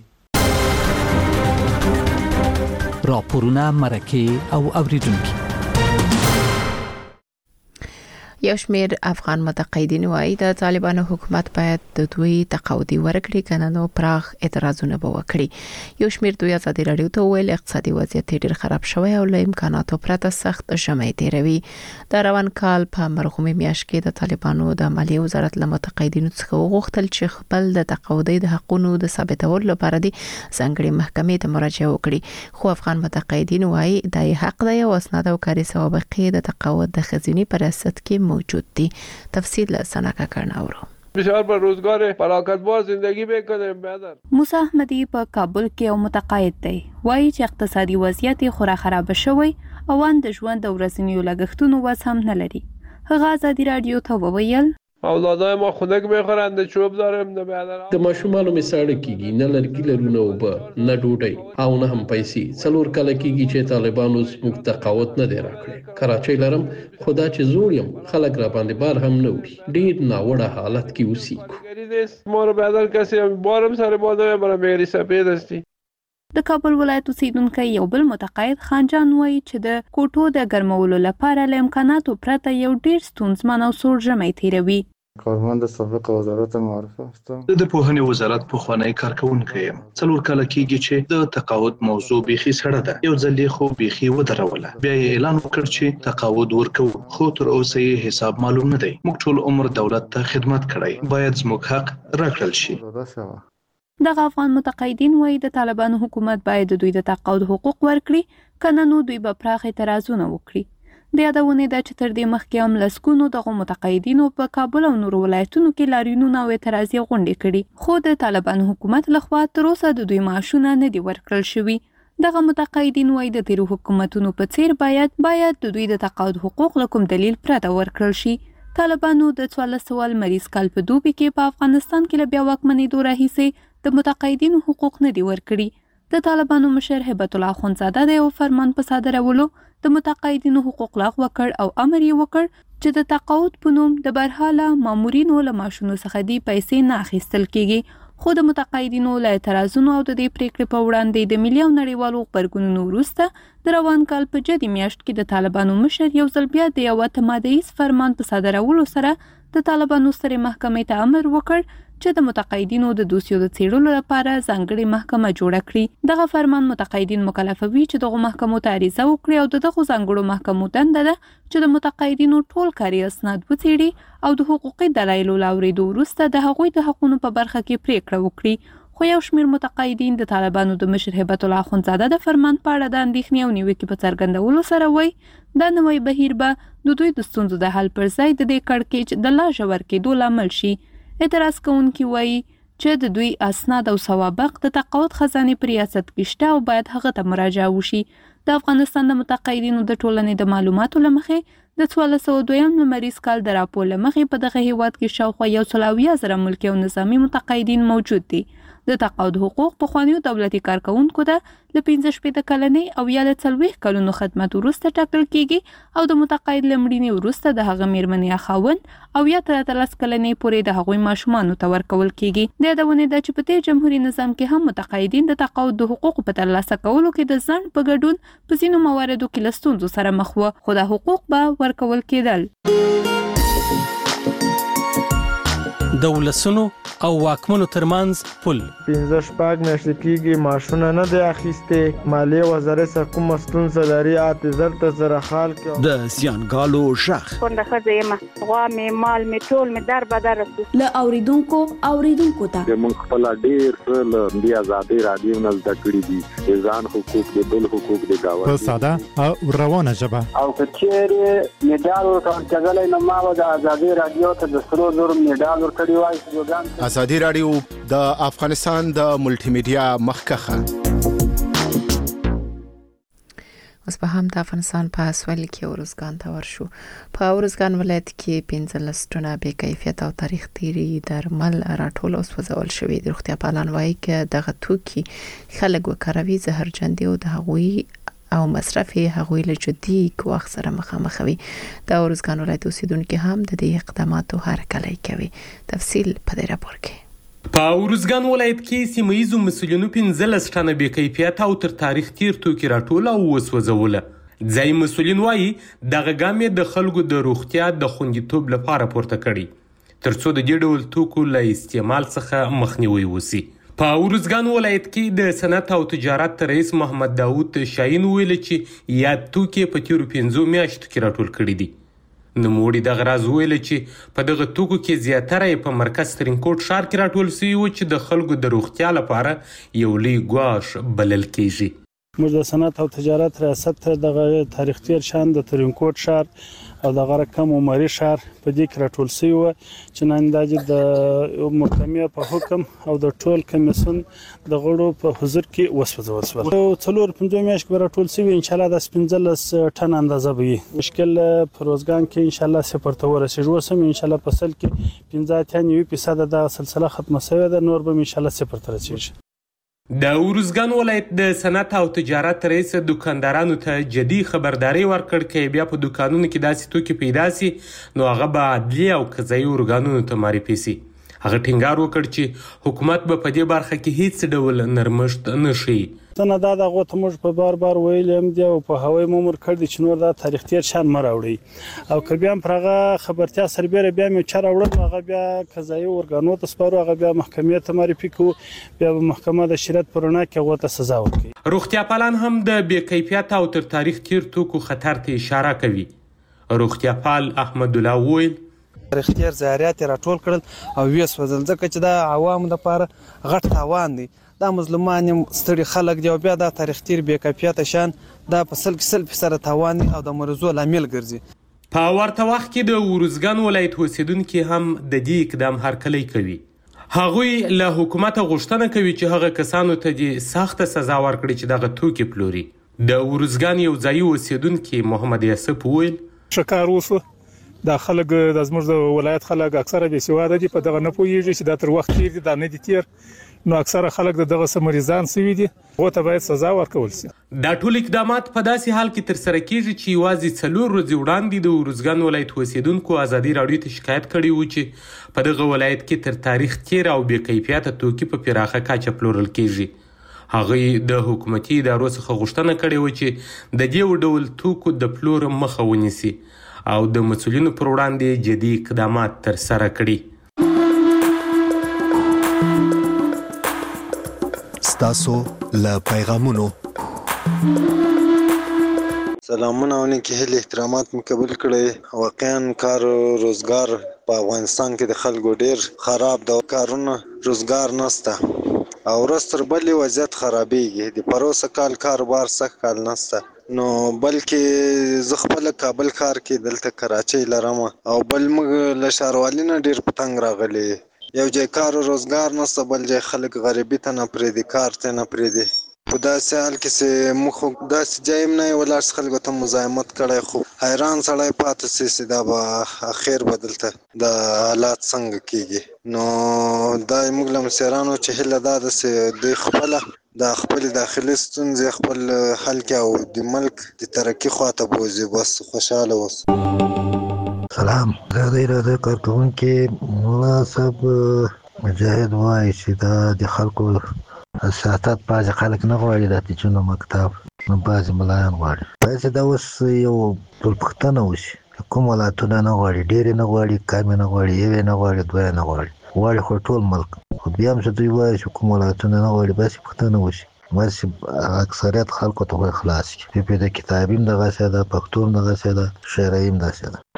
راپورونه مرکه او اوریدونکو. یو شمېر افغان متقاعدین وايي د طالبانو حکومت باید د دوی تقاعدي ورکړي کنه نو پراخ اعتراضونه به وکړي. یو شمېر دوی ازادي رادیو ته ویل اقتصادي وضعیت ډېر خراب شوی او له امکاناتو پرته سخت ژمي تیروي. د روان کال په مرغومي میاشت کې د طالبانو د مالیې وزارت له متقاعدینو څخه وغوښتل چې خپل د تقاعدي د حقوقو د ثابتولو لپاره د ځانګړي محکمې ته مراجعه وکړي. خو افغان متقاعدین وايي د حق دی او اسناد او کاري سوابقې د تقاعد د خزینې په ریاست کې موجود دي. تفصیل سناکا کرناورو. بسیار پر روزگار فراغتبار زندگی بکنیم بهتر. موسی احمدی په کابل کې یو متقاعد دی. وایي چې اقتصادي وضعیت خورا خراب شوی او د ژوند د ورځنیو لګښتونو وس هم نه لري. هغه ازادي رادیو ته وویل اولادای ما خنک میخورند چوب داریم نه بهتر. د ماشومانو میساړه کیږي نه لرګي لرونه او نه ډوډۍ او نه هم پیسې. څلور کال کیږي چې طالبانو زموږ تقاعد نه دی راکړی. کراچۍ لرم خدا چې زوړ یم خلک را باندې بار هم نه وړي. ډیر ناوړه حالت کې اوسېږو. ما رو بهتر کسی بارم سر باندې برای مهری سپید استی. د کابل ولایت اوسیدونکو یو بل متقاعد خانجان وایي چې د کوټو د ګرمولو لپاره له امکاناتو پرته یو ډیر ستونزمن او سوړ ژمی تیروي. کارمند سابق وزارت معارفه هستم. د پوهنې وزارت په خوانی کارکونکو یم. څلور کال کېږي چې د تقاعد موضوع بيخي سړه ده. یو ځل خو بيخي ودروله. بیا یې اعلان وکړ چې تقاعد ورکو. خو تر اوسه یې حساب معلوم نه دی. موږ ټول عمر دولت ته خدمت کړی. باید زموږ حق راکړل شي. دغه افغان متقاعدین وایي د طالبانو حکومت باید د دوی د تقاعد حقوق ورکړي کنه نو دوی به پراخ اعتراضونه وکړي. د یادونه ده چې تر دې مخکې هم لسګونو دغه متقاعدینو په کابل او نورو ولایتونو کې لاریونونه او اعتراضي غونډې کړي. خو د طالبانو حکومت لخوا تر اوسه د دوی معاشونه نه دي ورکړل شوي. دغه متقاعدین وایي د تیرو حکومتونو په څیر باید د دوی د تقاعد حقوق له کوم دلیل پرته ورکړل شي. طالبانو د 1400 مریض کال په دوبي کې په افغانستان کې له بیا واکمنېدو راهیسې د متقاعدینو حقوق نه دي ورکړي. د طالبانو مشر هبت الله اخوندزاده د یو فرمان په صادرولو د متقاعدینو حقوق لغوه کړ او امر یې وکړ چې د تقاعد په نوم د برحاله مامورینو له معاشونو څخه دی پیسې نه اخیستل کیږي. خو د متقاعدینو له اعتراضونو او د دې پریکړې په وړاندې د ملي او نړیوالو غبرګونونو وروسته د روان کال په جدي میاشت کې د طالبانو مشر یو ځل بیا د یو تمادیز فرمان په صادرولو سره د طالبانو سترې محکمې ته امر وکړ چې د متقاعدینو د دوسیو د څېړلو لپاره ځانګړې محکمه جوړه کړي. دغه فرمان متقاعدین مکلفوي چې دغه محکمو ته عریضه وکړي او دغه ځانګړو محکمو دنده ده چې د متقاعدینو ټول کاري اسناد وڅېړي او د حقوقي دلایلو له اورېدو وروسته د هغوی د حقونو په برخه کې پریکړه وکړي. خو یو شمېر متقاعدین د طالبانو د مشر هبت الله اخوندزاده د فرمان په اړه د اندېښنې او نیوکې په څرګندولو سره وایي دا نوی بهیر به د دوی د ستونزو د حل پر ځای د دې کړکېچ د لا ژور کېدو لامل شي. اعتراض کوونکي وایي چې د دوی اسناد او سوابق د تقاعد خزانې په ریاست کې شته او باید هغه ته مراجعه وشي. د افغانستان د متقاعدینو د ټولنې د معلوماتو له مخې د 1402 مریض کال د راپور له مخې په دغه هیواد کې شاوخوا 100,000 ملکي او نظامي متقاعدین موجود دي. د تقاعد حقوق پخوانیو دولتي کارکونکو ته له 15 کلنۍ او یا له 40 کلونو خدمت وروسته ټاکل کیږي او د متقاعد له مړینې وروسته د هغه میرمنې یا خاوند او یا تر 13 کلنۍ پورې د هغوی ماشومانو ته ورکول کیږي. د یادونه ده چې په دې جمهوریت نظام کې هم متقاعدین د تقاعد د حقوقو په ترلاسه کولو کې د ځنډ په ګډون په ځینو مواردو کې له ستونزو سره مخ وو، خو دا حقوق به ورکول کېدل. د ولسونو او واکمنو ترمنځ پل 15 میاشتې کېږي معاشونه نه دی اخیستې. مالیې وزارت څخه کومه ستونزه لري اعتذار ته سره حال کې د زیانګالو ژغ کونډه ښځه یم، غوا مې مال مې ټول مې در بدر رسو له اوریدونکو ته موږ خپل ډېر څه له دې ازادي رادیو نه زده کړي دي، ځان حقوق دي، بل حقوق دي گاوه په ساده او روانه ژبه. او کچېره میډال ورکړل کېدل نو ما د ازادي رادیو ته د 100 میډال ورکړی وای. ازادي رادیو د افغانستان د ملټي میډیا مخکخه. اوس په هم د افغانستان په اسویل کې اورزګان ته ورشو. په اورزګان ولایت کې 15 ټنه بې کیفیت او تاریخ تیري درمل راټول او سوځول شوی د روغتیا پالان وایي چې دغه توکي خلک وکاروي زهرجن دي او د هغوی او مصرف هغوی له جدي ګواښ سره مخامخ وي. د ارزګان ولایت اوسیدونکو هم د دې اقداماتو هرکلی کوي. تفصیل په دې راپور کې. په ارزګان ولایت کې سیمه‌ییزو مسؤلینو 15 ټنه بې کیفیته او تر تاریخ تیر توکي راټول او وسوځول. ځای مسؤلین وایي دغه ګام د خلکو د روغتیا د خوندیتوب لپاره پورته کړي ترڅو د دې ډول توکو له استعمال څخه مخنیوي وشي. په ارزګان ولایت کې د صنعت او تجارت رئیس محمد داوود شاهین ویل چې یاد توکي په تیرو 15 میاشتو کې راټول کړي دي. نوموړي دغه راز ویل چې په دغه توکو کې زیاتره په مرکز ترینکوټ ښار کې راټول شوي و چې د خلکو د روغتیا لپاره یو لوی ګواښ بلل کیږي. موږ د صنعت او تجارت ریاست ته دغه تاریخ تیر شان د ترینکوټ ښار او دغه رقم عمري ښار په دې کې راټول شوي و چې نن د محکمې په حکم او د ټول کمیسیون د غړو په حضور کې وسوځول شول. 4-5 میاشتې کې راټول شوي ان شاء الله د 15 ټن اندازه به وي. مشکل په روزګان کې ان شاء الله صفر ته ورسېږي. وسم ان شاء الله په سل کې 15% د سلسله ختمه شوې ده، نور به ان شاء الله صفر ته رسېږي. د ارزګان ولایت د صنعت او تجارت رئیس دکاندارانو ته جدي خبرداري ورکړ چې بیا په دکانونو کې داسې توکي پیدا سي نو هغه به عدلیه او قضایي ارګانونو ته معرفي سي. هغه ټینګار وکړ چې حکومت به په دې برخه کې هیڅ ډول نرمښت نه شي. څنګه دا دغه ته موږ په بار ویلم دی او په هوای مامور کړی چې نور دا تاریخ تیر شان مراوړي او که بیا پرغه خبرتیا سربېره بیا مې چر اوړل هغه بیا قضایي ارګانو ته سپارو هغه بیا محکمې ته معرفي کو بیا محکمه د شریعت پرونه کې هغه ته سزا ورکړي. روغتیا پالان هم د بې کیفیت او تر تاریخ تیر توکو خطر ته اشاره کوي. روغتیا پال احمد الله ویل تاریخ تیر زیارت راټول کړل او ویس وزل ځکه چې دا عوام لپاره غټ تاوان دی. دا مظلومان ستړي خلک دی او بیا دا تاریخ تیر بې کیفیته شان دا په 100% تاوان او د مرزو لامل ګرځي. په ورته وخت کې د ارزګان ولایت اوسیدونکو هم د دې اقدام هرکلی کوي. هغوی له حکومت غوښتنه کوي چې هغه کسانو ته د سخت سزا ورکړي چې دغه توکي پلوري. د ارزګان یو ځایي اوسیدونکو محمد یاسف ویل شکار وسو دا خلک د زموږ د ولایت خلک اکثره بې سواده دي په دغه نه پوهیږي چې دا تر وخت تیر دي دا نه دي تیر نو اکثره خلک دغه سمریزان سوي دي او ته باید سزا ورکول شي. دا ټول اقدامات په داسې حال کې تر سره کیږي چې یوازې 4 ورځې وړاندې د ارزګان ولایت اوسیدونکو ازادي راډیو ته شکایت کړی و چې په دغه ولایت کې تر تاریخ تیر او بې کیفیته توکي په پراخه کچه پلورل کیږي. هغه د حکومتي ادارو څخه غوښتنه کړې و چې د دې ډول توکو د پلور مخه ونیسي او د مسؤلینو پر وړاندې جدي اقدامات تر سره کړي. تاسو له پیغامونو سلامونه او نیکی هیله احترامات مقبول کړئ. واقعا کار روزګار په افغانستان کې د خلکو ډیر خراب د کارونه روزګار نشته او ورستر بلې وضعیت خرابېږي. د پروسه کال کاروبار سخت کال نشته نو بلکې زه خپل کابل ښار کې دلته کراچۍ لرم او بل موږ له ښاروالۍ نه ډیر پتنګ راغلی یو ځای کار روزګار نشته بل ځای خلک غریبي ته نه پرېږدي کار ته نه پرېږدي. په داسې حال کې چې موږ داسې ځای هم نه یې ولاړ خلکو ته مزاحمت کړی خو حیران سړی پاتې شي چې دا به اخر به دلته د حالات څنګه کېږي. نو دا موږ له مشرانو چې هیله دا ده چې دوی خپله د خپل داخلي ستونزې خپل حل کړي او د ملک د ترقي خواته بوځي بس خوشحاله اوسو. سلام زه د اراده کارکوونکي ملا صاحب مجاهد وایي چې دا د خلکو سیاست بعضې خلک نه غواړي دا تیچونه مکتب نو بعضې ملایان غواړي. باید چې دا اوس یو ټولپوښتنه وشي کوم ولایتونه نه غواړي ډېرې نه غواړي کمې نه غواړي یوې نه غواړي دوه نه غواړي خو ټول ملک خو بیا هم چې دوی وایي چې کوم ولایتونه نه غواړي بس پوښتنه وشي بس اکثریت خلکو ته خلاص کړي په د کتابي هم دغسې ده پښتو هم دغسې ده شعري هم داسې ده.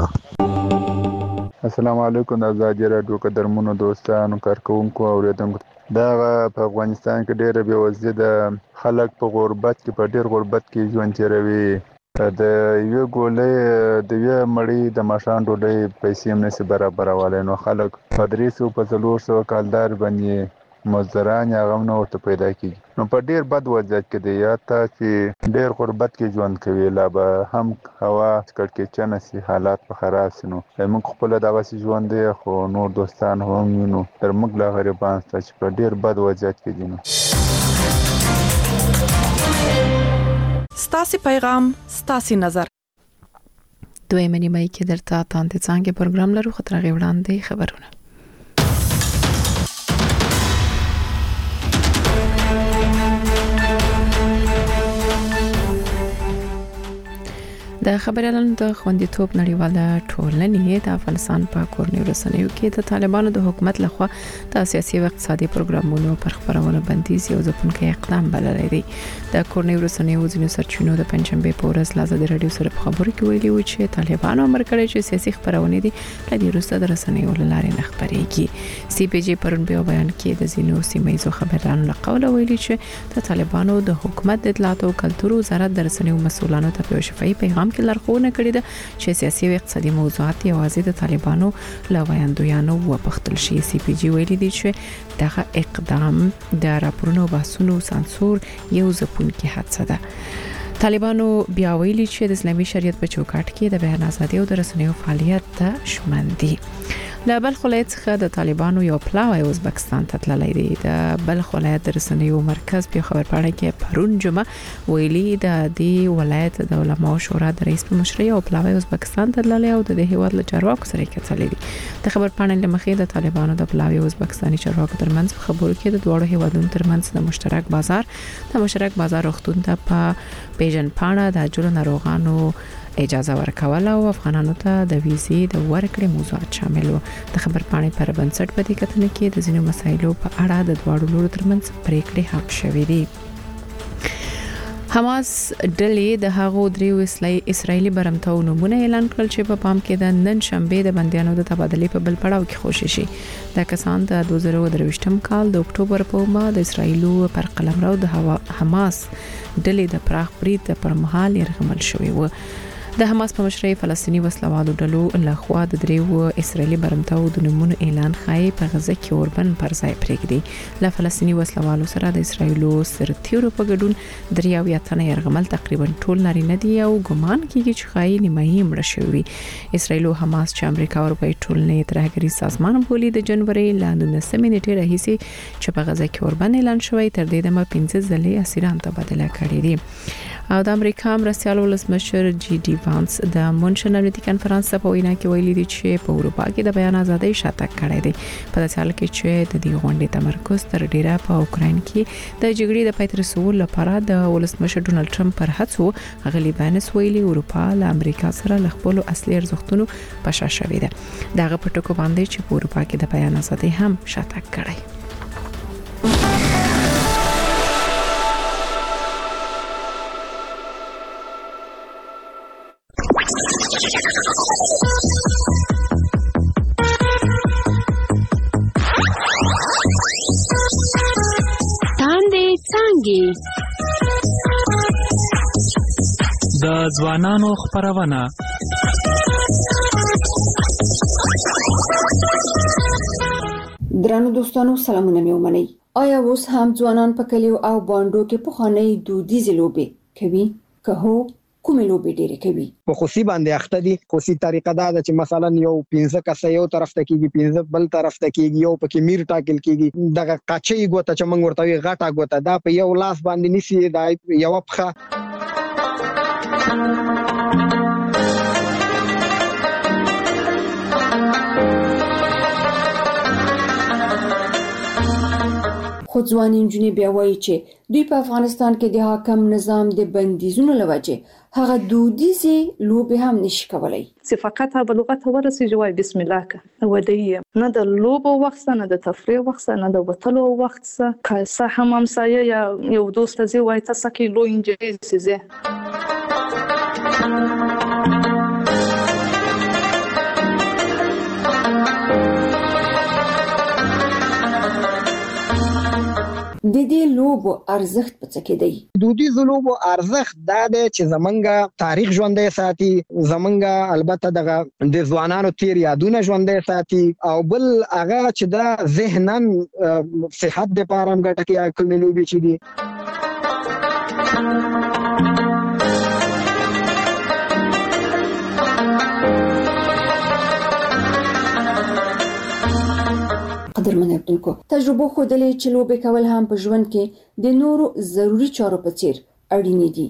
والسلام. السلام علیکم د ازادي راډیو قدرمنو دوستانو کارکوونکو او اوریدونکو. دا په افغانستان کې ډېره بېوزلي ده خلک په غربت کې په ډېر غربت کې ژوند تېروي. د یوې ګولۍ د یوې مړۍ د ماښام ډوډۍ پیسې هم نشي برابرولی نو خلک په 300 په 400 کالدار باندې مزدوران هغه هم نه ورته پیدا کېږي نو په ډېر بد وضعیت کې دی. یا ته چې ډېر غربت کې ژوند کوي لا به هم هوا کړکېچنه سي حالات به خراب سي نو موږ خپله دغسې ژوند دی خو نور دوستان هم وینو تر موږ لا غریبان شته چې په ډېر بد وضعیت کې دي. ستاسو پیغام ستاسو نظر دویمه نیمه کې درته تاند څنګه پروګرام لرو خطر غوړاندې خبرونه د خبرونو د خوندیتوب نړیواله ټولنې د افغانستان په کورنیو رسنیو کې د طالبانو د حکومت لخوا د سیاسي او اقتصادي پروګرامونو پر خبرونه بندیز یو ځپونکي اقدام بللی دی د کورنیو رسنیو ځینو سرچینو د پنځمبه په ورځ لازم د رادیو سره په خبرو کې ویلي و چې طالبانو امر کړی چې سیاسي خبرونه دي لدی روسته د رسنیو لارې نه خبرېږي سی پی جی پرون په بیان کې د ځینو سیمایي خبرانو له قوله ویلي چې د طالبانو د حکومت د اطلاعات او کلتور وزارت د رسنیو مسؤلانو ته په شفاهي پیغام کې لارښوونه کړې ده چې سیاسي او اقتصادي موضوعات یوازې د طالبانو له ویاندویانو وپختل شي سی پی جی ویلي دي چې دغه اقدام د راپورونو بحثونو سانسور یو ځپونکي حادثه ده طالبانو بیا ویلي چې د اسلامي شریعت په چوکاټ کې د بیان ازادي او د رسنیو فعالیت ته شامل دي له بلخ ولایت څخه د طالبانو یو پلاوی ازبکستان ته تللی دی د بلخ ولایت د رسنیو مرکز په خبرپاڼه کې پرون جمعه ویلي د دې ولایت د علماو شورا د رئیس په مشرۍ او پلاوی ازبکستان ته تللی او د هیواد له چارواکو سره کتلې دي د خبرپاڼې لمخې د طالبانو د پلاوی ازبکستاني چارواکو ترمنځ خبرو کې د دوه هیوادونو ترمنځ د مشترک بازار وختون ته په پیژن پاڼه د جوړ ناروغانو اجازه ورکول او افغانانو ته د ویزې د ورکړې موضوعات شامل وو د خبرپاڼې پر بنسټ په دې کتنه کې د ځینو مسایلو په اړه د دوه لورو ترمنځ پریکړې حق شوې دي حماس ډلې د هغو دریو اسرایلی برمتو نمونه اعلان کړل چې په پام کې د نن شنبه د بندیانو د تبادلې په بل پړاو کې خوشي شي د کسان د 2023م کال د اکتوبر په ما د اسرایلو پر قلمرو د حماس ډلې د پراخ برید پر مهال يرغمل شوی و د حماس په مشرۍ فلسطینی وسلوالو ډلو له خوا د دریو اسرایلی برمتو د نمونه اعلان خای په غزه کې اوربن پر ځای پرېږدي له فلسطینی وسلوالو سره د اسرایلو سرتیرو په ګډون دریاو یاتنه يرغمل تقریبا ټول نارینه دي او ګمان کیږي چې خای نیمایي مړ شوی اسرایلو حماس چې امریکا او اروپای ټولنې ترهګری سازمان بولی د جنوري لاندې نیټه راهیسي چې په غزه کې اوربن اعلان شوی تر دې دمه 15 ځلې اسیران تبادله کړي دي او د امریکا مرستيال ولسمشر جی ډي وانس د مونشن امنیتي کانفرنس په وینا کې ویلي دي چې په اروپا کې د بیان ازادۍ شاتګ کړی دی په داسې حال کې چې د دې غونډې تمرکز تر ډیره په اوکرين کې د جګړې د پای ته رسولو لپاره د ولسمشر ډونالد ټرمپ پر هڅو غلي بانس ویلي اروپا له امریکا سره له خپل اصلي ارزښتونو په شا شوې ده دغه په ټکو باندې چې په اروپا کې د بیان ازادۍ هم شاتګ کړی د ځوانانو خبرونه درنو دوستانو سلامونه مې ومنئ آیا اوس هم ځوانان په کلیو او باندو کې پخوانۍ دودیزې لوبې کوي که هو کومې لوبې ډېرې کوي په خوسي باندې اخته دي خوسي طریقه دا چې مثلا یو 15 کس یو طرف ته کیږي 15 بل طرف ته کیږي یو پکې میر ټاکل کیږي دغه قاچي ګوته چې موږ ورته غاټه ګوته دا په یو لاس باندې نسی دا یو پخه خو ځوان انجونې بیا وایي چې دوی په افغانستان کې د حاکم نظام د بندیزونو لوجه هغه دودیزې لوبې هم نشي کولای چې فقط به لغت ورسېږي وای بسم الله که ودی نه د لوبو وخت نه د تفریح وخت نه د وتلو وخت که صح هم سایه یا یو دوست زی وای تاسو کې لو انجلیز زی د دې لوبو ارزښت په څه کې دی دودیز لوبو ارزښت دا دی چې زمونږه تاریخ ژوندۍ ساتي زمونږه البته دغه د ځوانانو تیر یادونه ژوندۍ ساتي او بل هغه چې دا ذهنن صحت لپاره هم ګټه کوي کومې لوبې چې دي قدرمن اردوونکو تجربه ښودلې چې لوبې کول هم په ژوند کې د نورو ضروری چارو په څیر اړین دي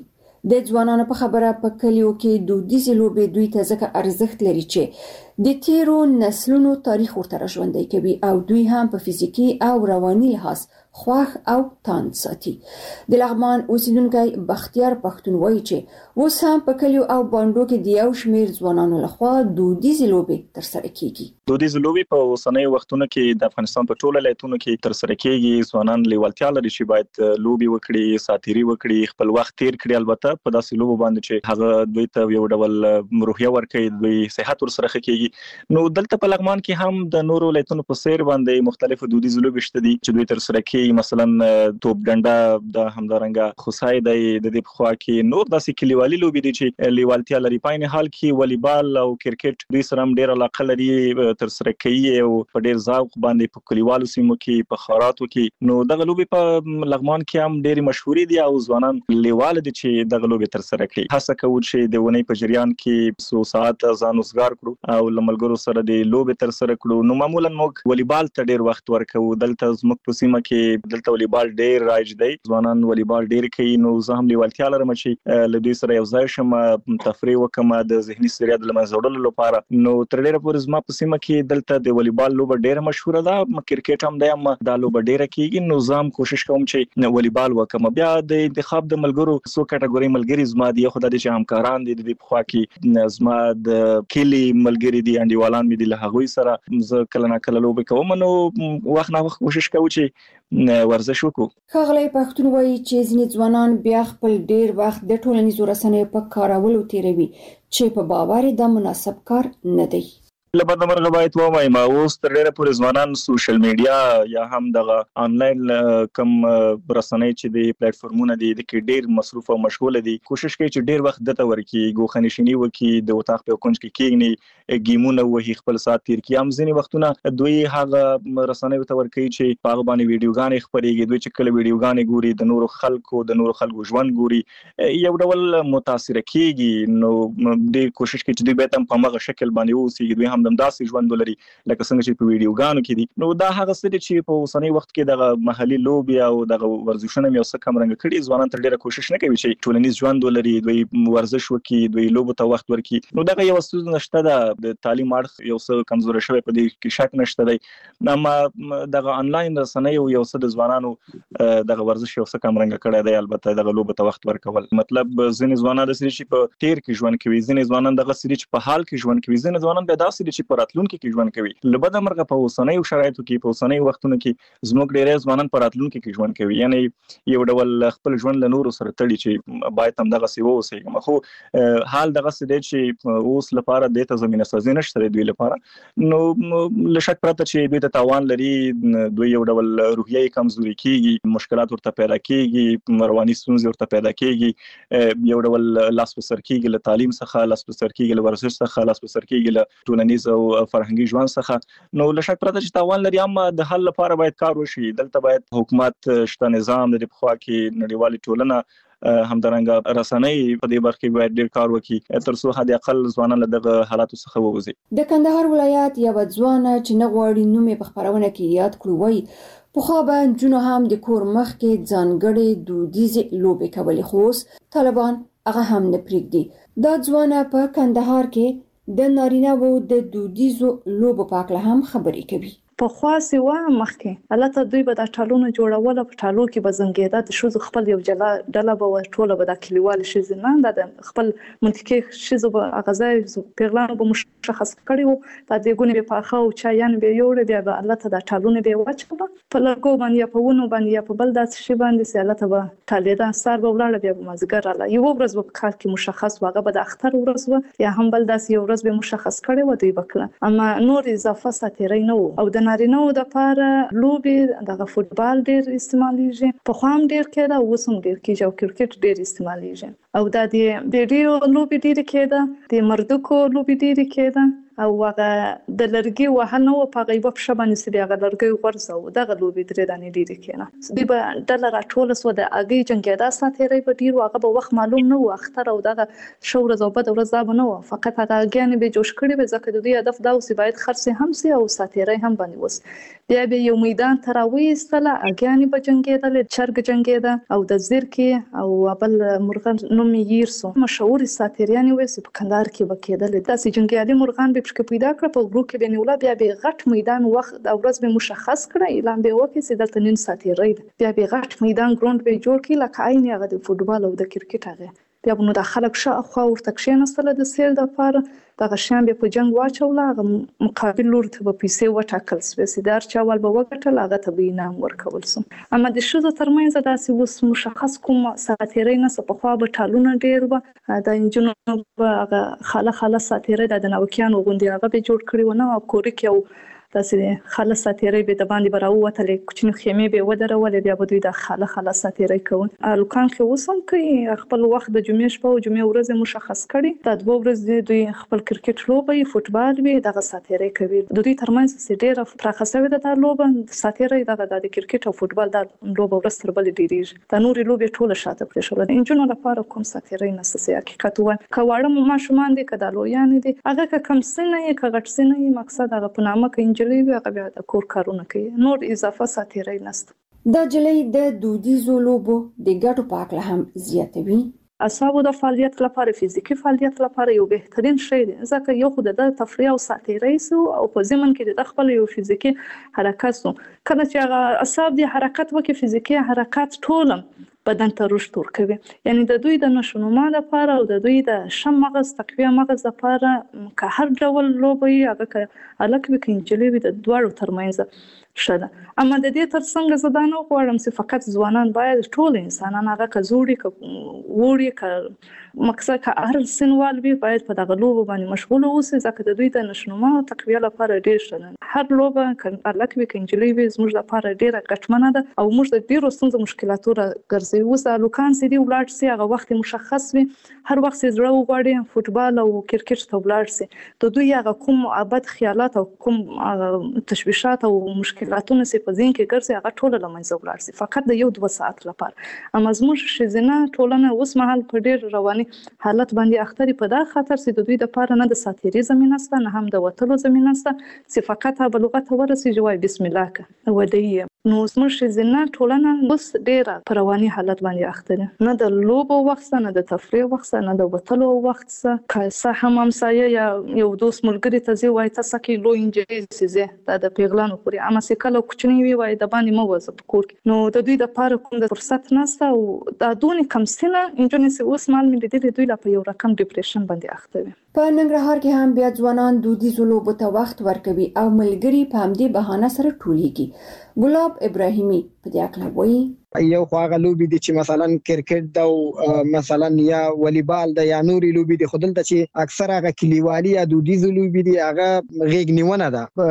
د ځوانانو په خبره په کلیو کې دودیزې لوبې دوی ته ځکه ارزښت لري چې د تیرو نسلونو تاریخ ورته ژوندی کوي او دوی هم په فزیکی او رواني لحاظ خوښ او تاند ساتي. د لغمان اوسیدونکي بختیار پښتون وایي چې اوس هم په کلیو او بانډو کې د یو شمېر ځوانانو لخوا دودیزې لوبې ترسره کیږي. دودیزې لوبې په اوسنیو وختونو کې د افغانستان په ټوله ولایتونو کې ترسره کیږي. ځوانان لیوالتیا لري چې باید لوبې وکړي، ساتيري وکړي، خپل وخت تیر کړي، البته په داسې لوبو باندې چې هغه دوی ته یو ډول روحیه ورکړي، دوی صحت ورسره کیږي. نو دلته په لغمان کې هم د نورو ولایتونو په څیر باندې مختلفو دودیزې لوبې شته دي چې دوی ترسره کوي. مثلا توپ ډنډه د همدارنګه خصای د دې په خوا کې نور داسې کلیوالي لوبې دي چې لیوالتیا لري. په عین حال کې والیبال او کرکټ دوی سره ډېر علاقه لري، ترسره کوي او په ډېر ذوق باندې په کلیوالو سیمو کې په خاراتو کې. نو دغه لوبې په لغمان کې هم ډېر مشهورې دي او ځوانان لیوال دي چې دغه لوبې ترسره کوي. هڅه کوي چې د ونې په جریان کې 100 ساعت ځان وسګار کړو او لملګرو سره د لوبې ترسره کړو. نو معمولا موږ والیبال ته ډېر وخت ورکو. دلته زموږ په سیمه کې دلته والیبال ډېر رایج دی، ځوانان والیبال ډېر کوي. نو زه هم لیوالتیا لرم چې له دوی سره یو ځای شم، تفریح وکم د ذهني ستړیا د له منځه وړلو لپاره. نو تر ډېره پورې زما په سیمه کې دلته د والیبال لوبه ډېره مشهوره ده، کرکټ هم دی، اما دا لوبه ډېره کیږي. نو زه هم کوشش کوم چې والیبال وکم. بیا د انتخاب د ملګرو څو کټګوري ملګري زما دي، خو د دې چې همکاران دي د په خوا کې زما د کلی ملګري دي، انډیوالان مې دي، له هغوی سره زه کله نه کله لوبې کوم. نو وخت نه وخت کوشش کوم چې ورزش وکړو. ښاغلی پښتون وایي چې ځینې ځوانان بیا خپل ډېر وخت د ټولنیزو رسنیو په کارولو تیروي چې په باور د مناسب کار نه دی. لبد مرغه باید وایم اوس تر ډیره پورې ځوانان سوشل میډیا یا هم دغه انلاین کم رسنۍ چې د پلیټ فارمونه دي د کې ډیر مصروف او مشغول دي. کوشش کوي چې ډیر وخت دته ورکی ګوخنشینی وکي، د وتاخ په کونج کې کېږي، گیمونه وهي، خپل سات تیر کی. هم ځینې وختونه دوی هغه رسنۍ ته ورکی چې په هغه باندې ویډیوګانې خپرېږي. دوی چې کله ویډیوګانې ګوري د نورو خلکو ژوند ګوري، یو ډول متاثر کیږي. نو د کوشش کوي چې دوی به هم په هغه شکل باندې اوسي، دوی هم داسې ژوند ولري لکه څنګه چې په ویډیوګانو کې دي. نو دا هغه څه دي چې په اوسنی وخت کې دغه محلي لوبي او دغه ورزشونه مې اوسه کم رنګ کړي. ځوانان تر ډیره کوشش نه کوي چې ټولنیز ژوند ولري، دوی ورزش وکړي، دوی لوبو ته وخت ورکړي. نو دغه یو څه نشته ده، د تعلیم اړخ یو څه کمزوري شوی په دې کې شک نشته دی. اما دغه انلاین رسنۍ یو څه د ځوانانو دغه ورزش یو څه کم رنګ کړی دی. البته دغه لوبو ته وخت ورکول مطلب ځینې ځوانان د سړي چې په تیر کې ژوند کوي، ځینې ځوانان دغه سړي چې په حال کې ژوند کوي، ځینې ځوانان به داسې چې په راتلونکي کې ژوند کوي. لبد مرغه په اوسنیو شرایطو کې، په اوسنیو وختونو کې زموږ ډېر ځوانان په راتلونکي کې ژوند کوي. یعنی یو ډول خپل ژوند له نورو سره تړي چې باید هم دغه سی ووسېږم. خو حال دغه څه دی چې اوس لپاره د ته زمينه سازي نشته دوی لپاره. نو له شک پرته چې دوی ته تاوان لري، دوی یو ډول روحیه کمزوري کیږي، مشکلات ورته پیدا کیږي، رواني ستونزې ورته پیدا کیږي، یو ډول لاس په سر کیږي له تعلیم څخه، لاس په سر کیږي له ورزش څخه، لاس په سر کیږي له ټولنیز او فرهنګي ژوند څخه. نو له شک پرته چې تاوان لري، اما د حل لپاره باید کار وشي. دلته باید حکومت شته، نظام د په خوا کې نړیوالي ټولنه همدارنګه رسنۍ په دې برخه کې باید ډیر کار وکړي تر څو حد اقل ځوانان له دغه حالاتو څخه ووځي. د کندهار ولایت یو ځوان چې نه غواړي نوم په خبرونه کې یاد کړو وایي په خو به جنو هم د کور مخ کې ځانګړي دودیزې لوبې کولې، خو اوس طالبان هغه هم نه پرېږدي. دا ځوان په کندهار کې د نارینه وو د دودیزو لوبو په اړه هم خبرې کوي. په خاصه و مخکې البته دوی به د ټالونو جوړول، په ټالو کې به زنګیدا د شوز خپل یو جلا ډله به ټوله به د کلیوال شي نه د خپل منطقي شیزو به اغازای پیغلان به مشخص کړي وو. د دې ګونې په اخو چایان به یوړ بیا به البته د ټالونو به واچوله په لګو باندې په ونو باندې په بل داس شي باندې سي البته به ټالیدا سر به ولاړ بیا به مازګر رااله یو ورځ به کار کې مشخص واغه به د اختر ورځ و یا هم بل داس یو ورځ به مشخص کړي و دوی وکړه. اما نور اضافه ساتيري نه او د نارینه د پاره لوبي دغه فوتبال ډیر استعماليږي، په خوام ډیر کېده او وسم ډیر کېږي او کرکټ ډیر استعماليږي او د ویډیو لوبي ډیر کېده، د مردکو لوبي ډیر کېده او هغه د لرګي وهنه او په غیبه په شبانه سي هغه لرګي ورسو دغه لوبي درې دانې لري کېنه دی به ډله راټول سو د اګي جنگیدا ساتيري په ډیر هغه به وخت معلوم نه و اختر او دغه شور زوبه د ورځ دا نه و فقط هغه اګیان به جوش کړي به ځکه د دې هدف دا اوسې باید خرڅ هم سي او ساتيري هم باندې وس بیا به یو میدان تراوي استله اګیان به جنگیدل چرګ جنگیدا او د زیرکی او بل مرغان نوم یېرسو مشهور ساتيریان وې په کندهار کې وکیدل داسې جنگیالي مرغان به پکې پیدا کړ په ګروپ کې بنولا بیا به غټ میدان وخت او ورځ به مشخص کړ اعلان به وکړي چې دلته نن ساتيري بیا به غټ میدان ګراوند به جوړ کړي لکه عین هغه د فوتبال او د کرکټ هغه بیا نو د خلک شاوخوا ورته کښیناستل د سیل د لپاره دغه شان به په جنگ واچول هغه مقابل لور ته به پیسې وټاکل سپیسیدار چاول به وګټل هغه ته به انعام ورکول سو اما د شوزو ترمنځ داسې وس مشخص کوم ساتيري نه په خوا به ټالونه ډیر و د انجنونو هغه خاله ساتيري د نوکیان غوندي هغه به جوړ کړی و نه او کورک یو داسې خاله ساتيري به د باندې براوتلې کوچنی خیمه به ودرولې بیا به دوی د خاله ساتيري کوي لوکان خو وسم کوي خپل وخت د جمعې شپه او جمعې ورځ مشخص کړي د دوه ورځې دوی خپل کرکټ لوبي فوتبال به دغه ساتيري کوي د دوی ترمنځ ډیره پراخسوي د لوبه ساتيري دغه د کرکټ او فوتبال د لوبه ورځ تر بل ډیریږي د نوري لوبي ټوله شاته پرې شول د انجنونو لپاره کوم ساتيري نسسي حقیقت وای کواړه ما شومان دي کدا لویان دي هغه کم سنه یې کغټ سنه یې مقصد هغه په نامه کې انجلي هغه بیا د کور کارونه کوي نور اضافه ساتيري نست د جلۍ د دودیزو لوبو د ګټو په اړه هم زیاتوي اعصابو د فعالیت لپاره فزیکی فعالیت لپاره یو بهترین شی دی ځکه یو خو د تفریح او ساتيري سو او په ضمن کې د خپل یو فزیکی حرکت سو کله چې هغه اعصاب د حرکت وکي فزیکی حرکت ټولم بدن ته رشد ورکوي یعنی د دوی د نشونما لپاره او د دوی د شم مغز تقویه مغز لپاره که هر ډول لوبي هغه الک وکینجلي د دوړو ترمنځ شته اما د دې ترڅنګ زدانو غواړم چې فقط ځوانان باید ټول انسانان هغه کزوري ووري مقصد که هر سنوال به باید په دغه لوبو باندې مشغول اوسي ځکه د دوی د نشونما تقویه لپاره ډیر شته هر لوبه الک وکینجلي زموږ لپاره ډیره ګټمنه ده او موږ د ډیرو ستونزو مشکلاتو ګرځي اوس لوکان سي دی ولاړ سي هغه وخت مشخص وي هر وخت زړه وغواړي فوتبال او کرکټ ته ولاړ سي د دوی هغه کوم ابد خیالات او کوم تشویشات او مشکلاتونه سي په ذهن کې ګرځي هغه ټول لمنځه ولاړ سي فقط د 1-2 ساعت لپاره اما زموږ شزنه ټولنه اوس مهال په ډیر رواني حالت باندې اختري په دا خاطر سي د دوی د لپاره نه د ساتيري زمينه است نه هم د وتلو زمينه است چې فقط په لغت ورسي جوای بسم الله کا ودی نو زموږ شزنه ټولنه اوس ډیره په رواني حالت باندې اختري نه د لوبو وخت نه د تفریح وخت نه د وتلو وخت که هم همسایه یا یو دوست ملګری ته زی وای تاسو کې لو انجری سي د پیغلانو پورې اما سې کله کوچنی وی وای د باندې مو وځ په کور نو د دوی د لپاره کوم د فرصت نشته او د دونې کم سینه انجونې سي اوس مال ملي د دوی لپاره یو رقم ډیپریشن باندې اخته په ننګرهار کې هم بیا ځوانان دودیزو لوبو ته وخت ورکوي او ملګری په همدې بهانه سره ټولیږي ګلاب ابراهیمي په دې اړه وایي یو خواغه لوبي دي چې مثلا کرکټ او مثلا یا والیبال د یا نوري لوبي دي خودلته چې اکثر هغه کلیوالي یا دودیزو لوبي دي هغه غیګنیونه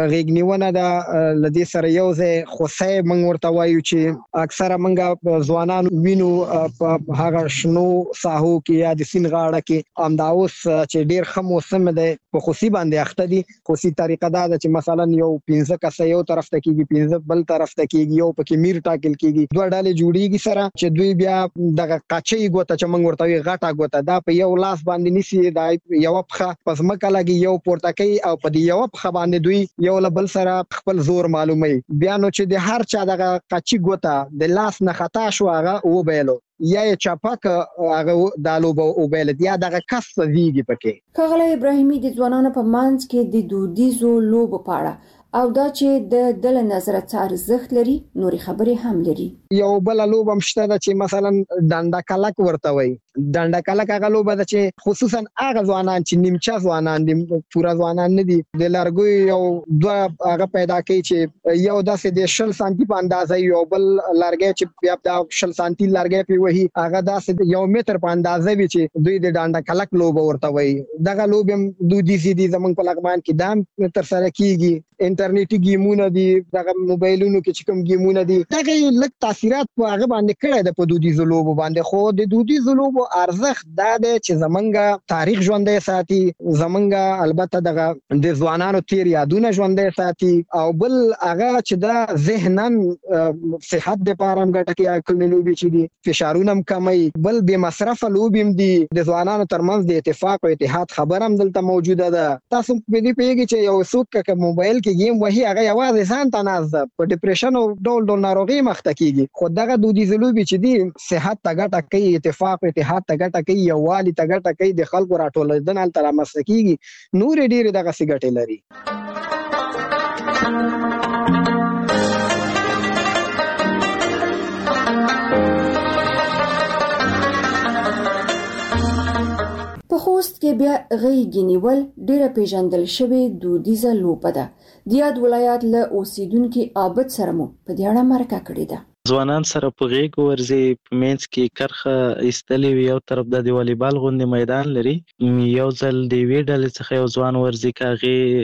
ده لدې سره یو ځای خوسه منګ ورته وایو چې اکثر منګه ځوانان وینو په هغه شنو ساحو کې یا د سین غاړه کې امداوس چې ډیر خمو سم ده په خوسي باندې اخته دي خوسي طریقه دا چې مثلا یو 15 کس یو طرف ته کېږي 15 بل طرف ته کېږي یو پکې میر ټاکل کېږي دوه ډلې جوړیږي سره چې دوی بیا دغه قاچي ګوته چې موږ ورته غټه ګوته دا په یو لاس باندې نسی دا یو پخه پس مکه لګي یو پورتکي او په دې یو پخه باندې دوی یو لبل سره خپل زور معلومي بیا نو چې د هر چا دغه قاچي ګوته د لاس نه خطا شو هغه او بیلو یا چاپک هغه دالو او بیل یا دغه کس زیږي پکې کغله ابراهیمي د ځوانانو په منځ کې د دودیزو لوبو په اړه او دا چې د دل نظر ارزښت لري نوري خبرې هم لري یو بل لوب هم شته چې مثلا ډنډا کلک ورته وي ډنډا کلک هغه لوب ده چې خصوصا هغه ځوانان چې نیمچا ځوانان دي پورا ځوانان نه دي د لارګوي یو دوه هغه پیدا کوي چې یو داسې د 10 سانتي په اندازه یو بل لارګي چې بیا د 10 سانتي لارګي په وਹੀ هغه داسې یو متر په اندازه وي چې دوی د ډنډا کلک لوب ورته وي دغه لوب هم دودي سي دي زمونږ په لغمان کې دام تر سره کیږي انټرنیټي گیمونه دي دغه موبایلونو کې چې کوم گیمونه دي دغه لک تاثیرات په هغه باندې کړی د په دودیزو لوبو باندې خو د دودیزو لوبو لوبو ارزښت دا دی چې زمونږ تاریخ ژوندۍ ساتي، زمونږ البته دغه د ځوانانو تیر یادونه ژوندۍ ساتي، او بل هغه چې دا ذهنن صحت د پاره ګټه کوي. کومې لوبې چې دي فشارونه هم کموي، بل بې مصرفه لوبې هم دي، د ځوانانو ترمنځ د اتفاق او اتحاد خبر هم دلته موجوده ده. تاسو په دې پیږي چې یو څوک که موبایل کې گیم وهي هغه یوازې ځان ته ناز ده، په ډیپریشن او ډول ناروغي مخته کیږي. خو دغه دودیزه لوبې چې دي صحت ته ګټه کوي، اتفاق او اتحاد ته ګټه کوي، یووالي ته ګټه کوي، د خلکو راټولېدنه هلته رامنځته کیږي، نور ډېرې دغسې ګټې لري. په خوست کې بیا غېږ نیول ډېره پیژندل شوې دودیزه لوبه ده. د یاد ولایت له اوسیدونکو عابد سره مو په دې اړه مرکه کړې ده. ځوانان سره په غېږ ورځي، په منځ کې کرخه ایستلې وي، یو طرف د والیبال غوندې میدان لري، یو ځل د یوې ډلې څخه یو ځوان ورځي که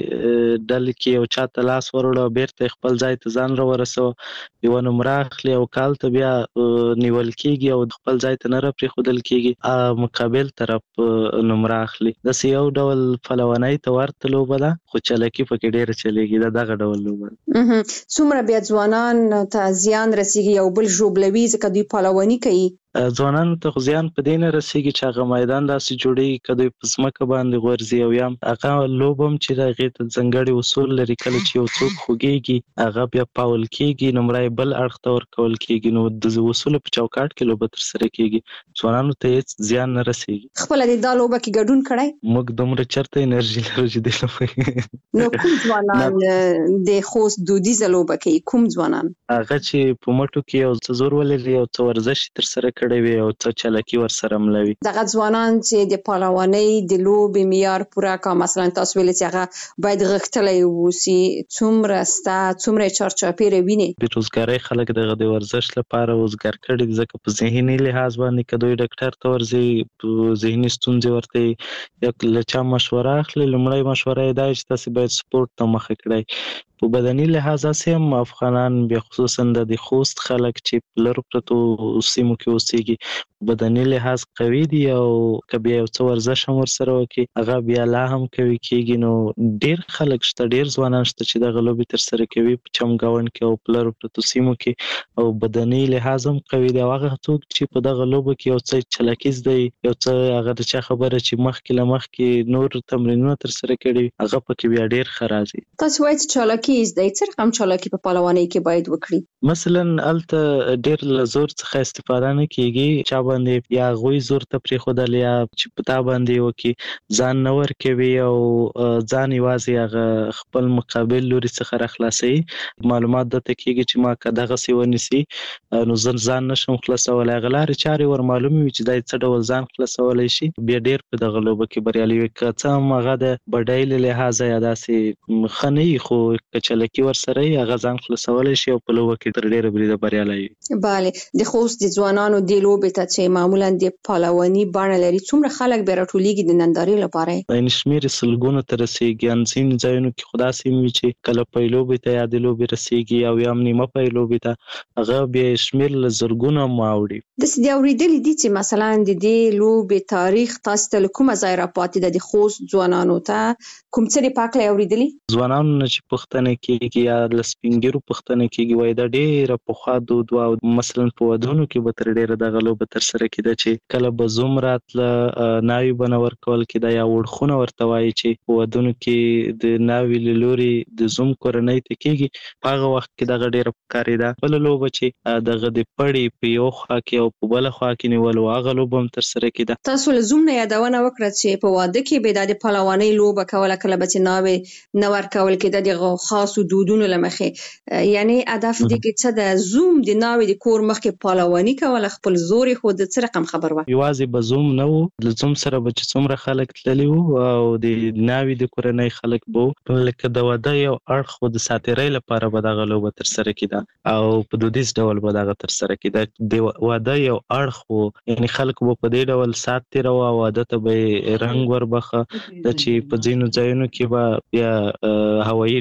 هغې ډلې کې یو چا ته لاس وروړه او بیرته خپل ځای ته ځان راورسوه، یوه نمره اخلي او کال ته بیا نیول کېږي او خپل ځای ته نه راپرېښودل کېږي، مقابل طرف نمره اخلي. داسې یو ډول پلوانۍ ته ورته لوبه ده، خو چلکي پکې ډېره چلېږي. دا دغه ډول لوبه ده. څومره بیا ځوانان ته زیان رسېږي یو بل ژوبلوي ځکه دوی پلواني کوي؟ ځوانانو ته زیان په دې نه رسېږي چې هغه میدان داسې جوړېږي که دوی په ځمکه باندې غورځي، او یا هغه لوبه هم چې د هغې ته ځانګړي اصول لري. کله چې یو څوک خوږېږي هغه بیا پاول کېږي، نمره یې بل اړخ ته ورکول کېږي، نو د اصولو په چوکاټ کې لوبه ترسره کېږي. ځوانانو ته هېڅ زیان نه رسېږي. خپله دې دا لوبه کې ګډون کړی؟ موږ دومره چېرته انرژي لرو چې دې لوبه نو کوم ځوانان د خوست دودیزه لوبه کوي؟ کوم ځوانان؟ هغه چې په مټو کې یو څه زور ولري، یو څه ورزش ترسره کړی وي، او څه چلکي ورسره ملوي. دغه ځوانان چې د پهلوانۍ د لوبې معیار پوره کا، مثلا تاسو ویل چې هغه باید غښتلی واوسي، څومره ستا څومره چارچاپېره ویني؟ د روزګارۍ خلک دغه د ورزش لپاره روزګار کړي دي، ځکه په ذهني لحاظ باندې که دوی ډاکټر ته ورځي، ذهني ستونزې ورته یا له چا مشوره اخلي، لومړی مشوره یې دا چې تاسې باید سپورت ته مخه کړئ. په بدني لحاظ هم افغانان بیا خصوصا د خوست خلک چې په لرو پرتو سیمو کې اوسېږي په بدني لحاظ قوي دي، او که بیا یو څه ورزش هم ورسره وکړي هغه بیا لا هم قوي کېږي. نو ډېر خلک شته، ډېر ځوانان شته چې دغه لوبې ترسره کوي په چمګاونډ کې او په لرو پرتو سیمو کې، او بدني لحاظ هم قوي دي. او هغه څوک چې په دغه لوبه کې یو څه چلکي زده، یو څه هغه د چا خبره چې مخکې له مخکې نور تمرینونه ترسره کړي، هغه پکې بیا ډېر ښه راځي. تاسو وایئ چې چالاکي زده، څه رقم چالاکي په پهلوانۍ کې باید وکړي؟ مثلا هلته ډېر له زور څخه استفاده نه کېږي، چا باندې یا هغوی زور ته پرېښودل یا چې په تا باندې وکړي، ځان نه ورکوي او ځان یوازې هغه خپل مقابل لوري څخه راخلاصوي. معلومات درته کېږي چې ما که دغسې ونیسي نو زه ځان نشم خلاصولی. هغه لارې چارې ور معلومې وي چې دا څه ډول ځان خلاصولی شي، بیا ډېر په دغه لوبه کې بریالي وي. که څه هم هغه د بډای له لحاظه یا داسې ښه نه وي، خو که چلکي ورسره وي هغه ځان خلاصولی شي او په لوبه کې تر ډېره بریده بریالی وي. بله، د خوست د ځوانانو دې لوبې ته چې معمولا د پهلواني بڼه لري، څومره خلک بیا راټولېږي د نندارې لپاره؟ یعنې شمېر یې سلګونو ته رسېږي. ان ځینې ځایونو کې خو داسې هم وي چې کله پی لوبې ته یا د لوبې رسېږي او یا هم نیمه پی لوبې ته، هغه بیا یې شمېر له زرګونو هم واوړي. داسې دې اورېدلي دي چې مثلا د دې لوبې تاریخ تاسو ته له کومه ځای راپاتې ده؟ د خوست ځوانانو ته کوم څه دې پاکلی اورېدلي؟ ځوانانو نه چې پوښتنه کېږي یا له سپین ږیرو پوښتنه کېږي، وایي دا ډېره پخوا دود وه، او مثلا په ودونو کې به تر ډېره دغه لوبه ترسره کېده چې کله به زوم راتله، ناوې به نه ورکول کېده، یا وړخونه ورته وایي چې په ودونو کې د ناوې له لورې د زوم کورنۍ ته کېږي. په هغه وخت کې دغه ډېره پکارېده. بله لوبه چې دغه د پړې په یو خوا کې او په بله خوا کې نیول وه، هغه لوبه هم ترسره کېده. تاسو له زوم نه یادونه وکړه چې په واده کې به د پهلوانۍ لوبه کوله، کله به چې ناوې نه ورکول کېده د خاصو دودونو له مخې. یعنی هدف دې کې څه ده؟ زوم د ناوې د کور مخکې پهلواني کوله، خپل زور یې ښوده، څه رقم خبر وه؟ یوازې به زوم نه و، له زوم سره به چې څومره خلک تللي وو او د ناوې د کورنۍ خلک به وو، لکه د واده یو اړخ و، د ساتیرۍ لپاره به دغه لوبه ترسره کېده او په دودیز ډول به دغه ترسره کېده. د واده یو اړخ و، یعنې خلک به په دې ډول سات تېروه، واده ته به یې رنګ وربخه. د چې په ځینو ځایونو کې به بیا هوایي ډزې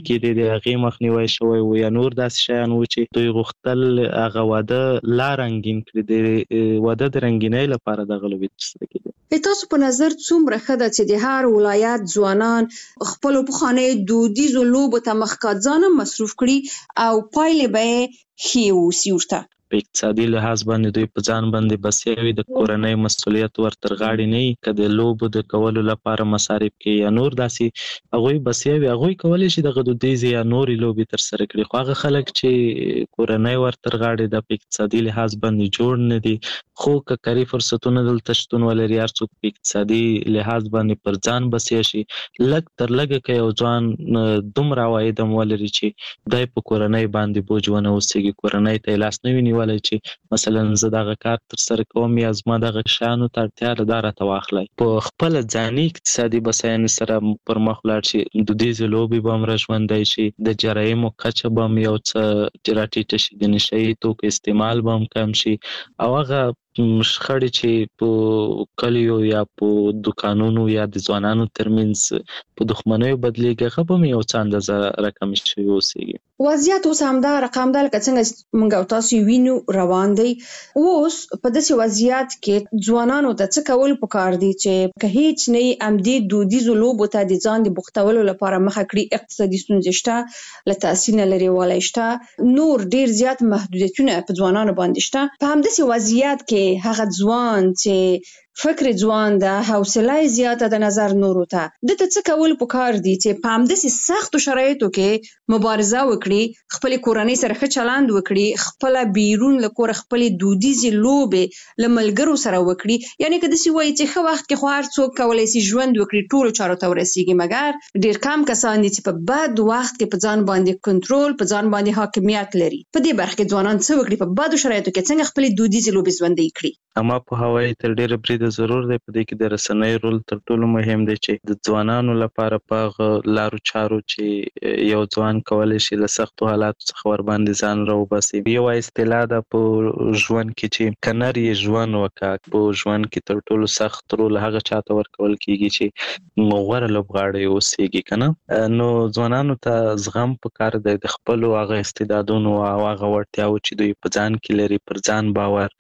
کېدې د هغې مخنیوی شوی و یا نور داسې شیان و چې دوی غوښتل هغه واده لا رنګین کړي. د واده د رنګینۍ لپاره دغه لوبې ترسره کېدې. تاسو په نظر څومره ښه ده چې د هر ولایت ځوانان خپلو پخوانیو دودیزو لوبو ته مخکې ځان مصروف کړي او پایلې به یې ښې واوسي ورته؟ په اقتصادي لحاظ باندې دوی په ځان باندې بسیا وي، د کورنۍ مسؤلیت ورتر غاړې نه وي، که د لوبو د کولو لپاره مصارف کوي یا نور داسې هغوی بسیا وي، هغوی کولی شي دغه دودیزې یا نورې لوبې ترسره کړي. خو هغه خلک چې کورنۍ ورتر غاړې ده په اقتصادي لحاظ باندې جوړ نه دي، خو که کاري فرصتونه دلته شتون ولري، هر څوک په اقتصادي لحاظ باندې پر ځان بسیا شي، لږ تر لږه که یو ځوان دومره عواید هم ولري چې دی په کورنۍ باندې بوج ونه اوسېږي، کورنۍ ته یې لاس نه وي نیولی چې مثلا زه دغه کار ترسره کوم یا زما دغه شیانو ته اړتیا ده دا راته واخلئ. په خپله ځاني اقتصادي بسیاینې سره پر مخ ولاړ شي، دودیزې لوبې به هم راژوندی شي، د جرایمو کچه به هم یو څه راټیټه شي، د نشه یي توکو استعمال به هم کم شي، او هغه شخړې چې په کلیو یا په دکانونو یا د ځوانانو ترمنځ په دښمنیو بدلیږي هغه به هم یو څه اندازه راکمې شوي اوسېږي. وضعیت اوس همدا رقم ده لکه څنګه موږ او تاسو وینو روان دی. اوس په داسې وضعیت کې ځوانانو ته څه کول پکار دي چې که هیڅ نه یې همدې دودیزو لوبو ته د ځان د بوختولو لپاره مخه کړي؟ اقتصادي ستونزې شته، له تحصیل نه لرې والی شته، نور ډیر زیات محدودیتونه په ځوانانو باندې شته. په همداسې وضعیت کې هغه ځوان چې فکر ځوان ده، حوصله زیاته د نظر نورو ته، دته څه کول پکار دي چې په همداسې سختو شرایطو کې مبارزه وکړي، خپل کورنۍ سره ښه چلند وکړي، خپل بیرون له کوره خپل دودیزې لوبې له ملګرو سره وکړي؟ یعنی که داسې وایي چې ښه وخت کې خو هر څوک کولی شي ژوند وکړي، ټولو چارو ته ورسیږي، مګر ډیر کم کسان دي چې په بد وخت کې په ځان باندې کنټرول، په ځان باندې حاکمیت لري. په دې برخه کې ځوانان څه وکړي په بدو شرایطو کې څنګه خپل دودیزې لوبې ژوندۍ کړي؟ اما په هوایي تر ډیره بریده ضرور دی، په دې کې د رسنۍ رول تر ټولو مهم دی چې د ځوانانو لپاره په هغه لارو چارو چې یو ځوان کولی شي له سختو حالاتو څخه ورباندې ځان راوباسي. یوه اصطلاح ده په ژوند کې چې که نر یې ژوند وکړه، په ژوند کې تر ټولو سخت رول هغه چاته ورکول کېږي چې غوره لوبغاړی اوسېږي، که نه؟ نو ځوانانو ته زغم پکار دی، د خپلو هغه استعدادونو او هغه وړتیاوو چې دوی په ځان کې لري، پر ځان باور،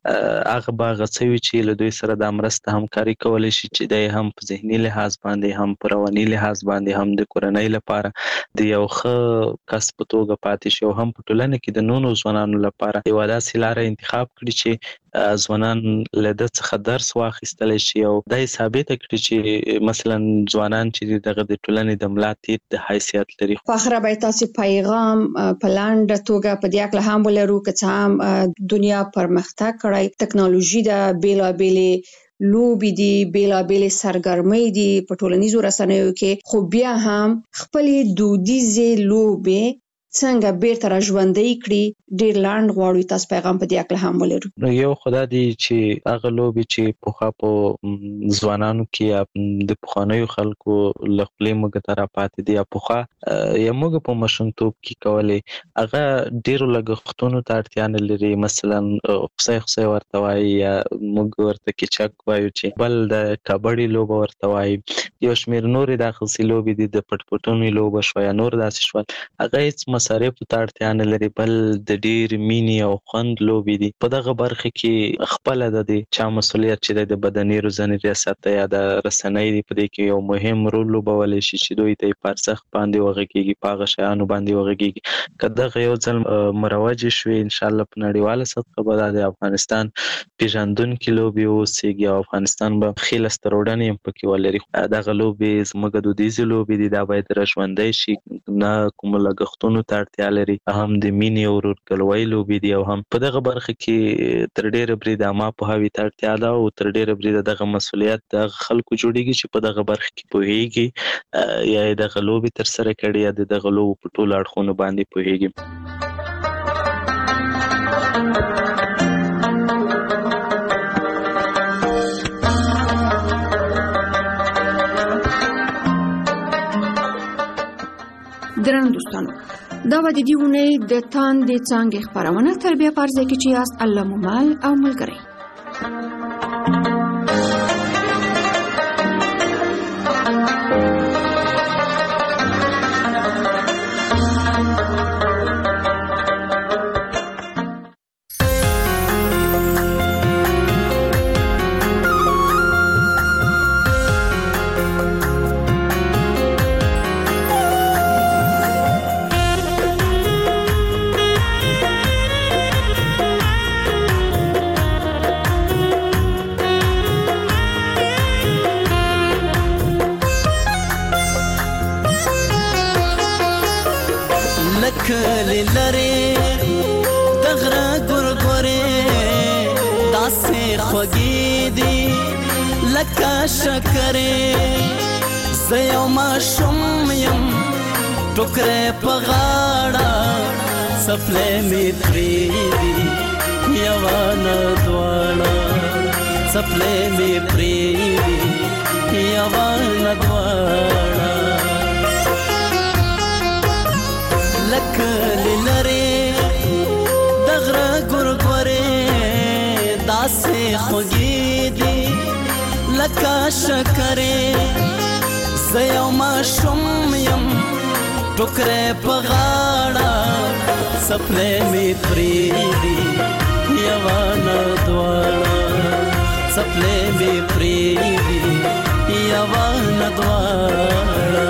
هغه به هغه څه وي چې له دوی سره دا مرسته همکاري کولی شي چې دی هم په ذهني لحاظ باندې، هم په رواني لحاظ باندې، هم د کورنۍ لپاره د یو ښه کس په توګه پاتې شي، او هم په ټولنه کې د نورو ځوانانو لپاره یوه داسې لاره انتخاب کړي چې ځوانان له ده څخه درس واخیستلی شي او دا یې ثابته کړي چې مثلا ځوانان چې دغه د ټولنې د ملا تیر د حیثیت لري. په اخره به تاسو پیغام په لنډه توګه په دې اړه هم ولرو که څه هم دنیا پرمختګ کړی، ټکنالوژي ده، بیلابېلې لوبې دي، بیلابېلې سرګرمۍ دي په ټولنیزو رسنیو کې، خو بیا هم خپلې دودیزې لوبې څنګه بیرته را ژوندۍ کړي؟ ډیر لاند غواړو تاسو پیغام په دې اړه هم ولرو. نو یو خدا دی چې هغه لوبې چې پخوا په ځوانانو کې یا د پخوانیو خلکو له خولې موږ ته راپاتې دي، یا پخوا یا موږ په ماشومتوب کې کولې، هغه ډیرو لګښتونو ته اړتیا نه لري. مثلا خصی ورته وایي، یا موږ ورته کیچک وایو، چې بل د کبډي لوبه ورته وایي، یو شمېر نورې داسې لوبې دي، د پټ پټونې لوبه شوه یا نور داسې شول، هغه هېڅ مصارفو ته اړتیا نه لري، بل د ډېر مینې او خوند لوبې دي. په دغه برخه کې خپله د دې چا مسؤلیت چې دی د بدني روزنې ریاست یا د رسنۍ دی، په دې کې یو مهم رول لوبولی شي چې دوی ته یې په ارزښت باندې وغږېږي، په هغه شیانو باندې وغږېږي. که دغه یو ځل مروجې شوې، انشاءالله په نړیواله سطحه به دا د افغانستان پیژندونکي لوبې اوسېږي او افغانستان به ښې لاسته راوړنې هم پکې ولري. دغه لوبې زموږ دودیزې لوبې دي، دا باید راژوندی شي، نه کومو لګښتونو ته اړتیا لري، هم د مینې او ورورګلوۍ لوبې دي، او هم په دغه برخه کې تر ډیره بریده عامه پوهاوي ته اړتیا ده، او تر ډیره بریده دغه مسؤلیت د هغه خلکو جوړیږي چې په دغه برخه کې پوهیږي، یا یې دغه لوبې ترسره کړي، یا د دغه لوبو په ټولو اړخونو باندې پوهیږي. درنو دوستانو، دا و د دې اونۍ د تاندې څانګې خپرونه تر بیا په ځای کې چې یاست الله مو مل او ملګری. خوږې دي لکه شکرې زه یو ماشوم یم ټوکرې په غاړه څپلۍ مې پرېږدي یوه نه دواړه څپلۍ مې پرېږدي یوه نه دواړه لکه لرې د غره ګورګورې داسې خوږې دي لکه شکرې زه یو ماشوم یم ټوکرې په غاړه څپلۍ مې پرېږدي یوه نه دواړه څپلۍ مې پرېږدي یوه نه دواړه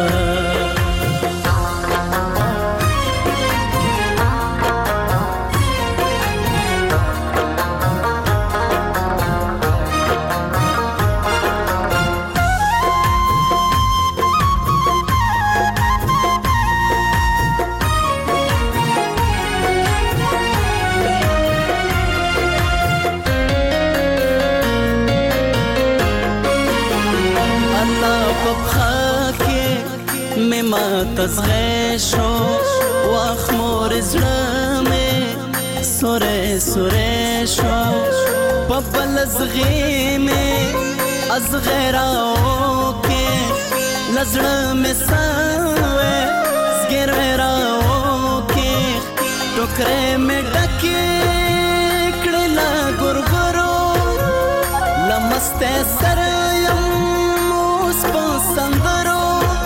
تزغې شو واخ مور زړه مې سورې سورې شو په بل زغې مې ازغې راوکې لزړه مې سوې زګېروې راوکې ټوکرې مې ډکې کړې له ګورګورو لمستې سره یم اوس په سندرو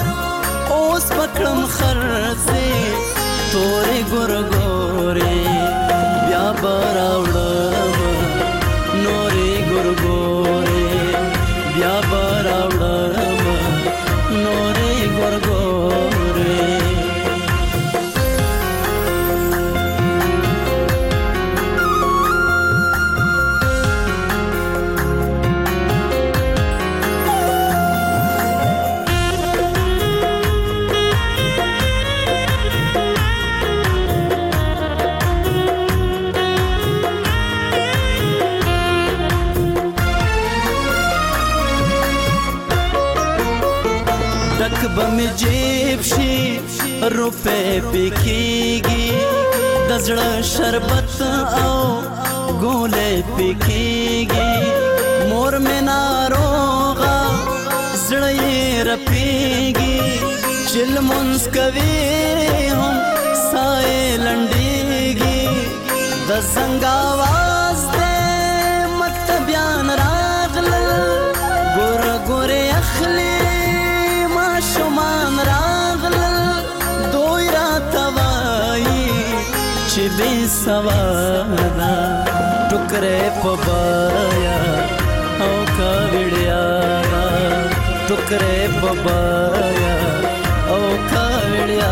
پکړم خرڅې تورې ګورګورې بیا به راوړم نورې ګورګورې بیا به راوړم نورې ګورګورې بم جیب شي روپے پکېږي د زړه شربت او ګولې پکېږي مور مې ناروغه زړه یې رپېږي چې لمونځ کوي هم ساه یې لنډېږي د زنګ اواز دی مکتبیان راغلل ګوره ګورې اخلي شمان راغلل دوی راته وایي چې بې سواده ټوکرې په بایا او کاوړیا ټوکرې په بایا او کاوړیا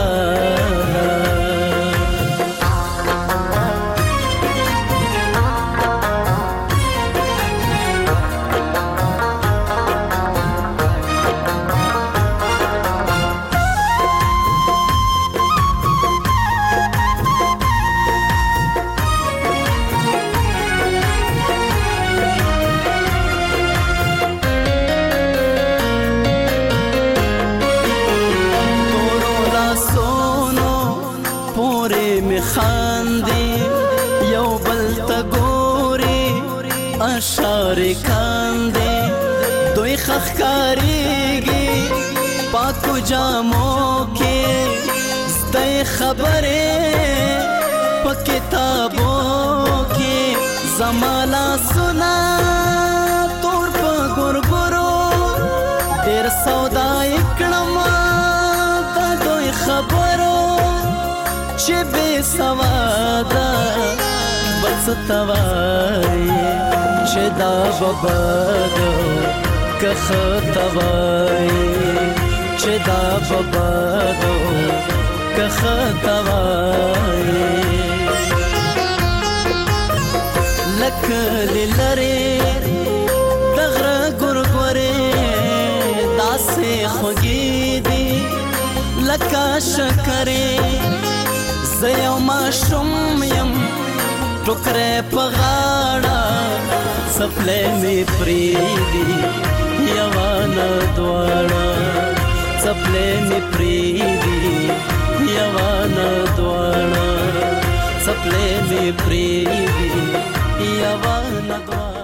اشارې کاندې دوی خخکاریږي پاکو جامو کې زده خبرې په کتابو کې زما لاسونه تور په ګورګورو ډېر سودا یې کړم د دوی خبرو چې بې سواده بل څه ته وایي چې دا به بدو که ښه ته وایي چې دا به بدو که ښه ته وایي لکه لرې د غره ګورګورې داسې خوږې دي لکه شکرې زه یو ماشوم یم ټوکرې په غاړه سپلې می پریدي یوانا دواړه سپلې می پریدي یوانا دواړه سپلې می پریدي یوانا دواړه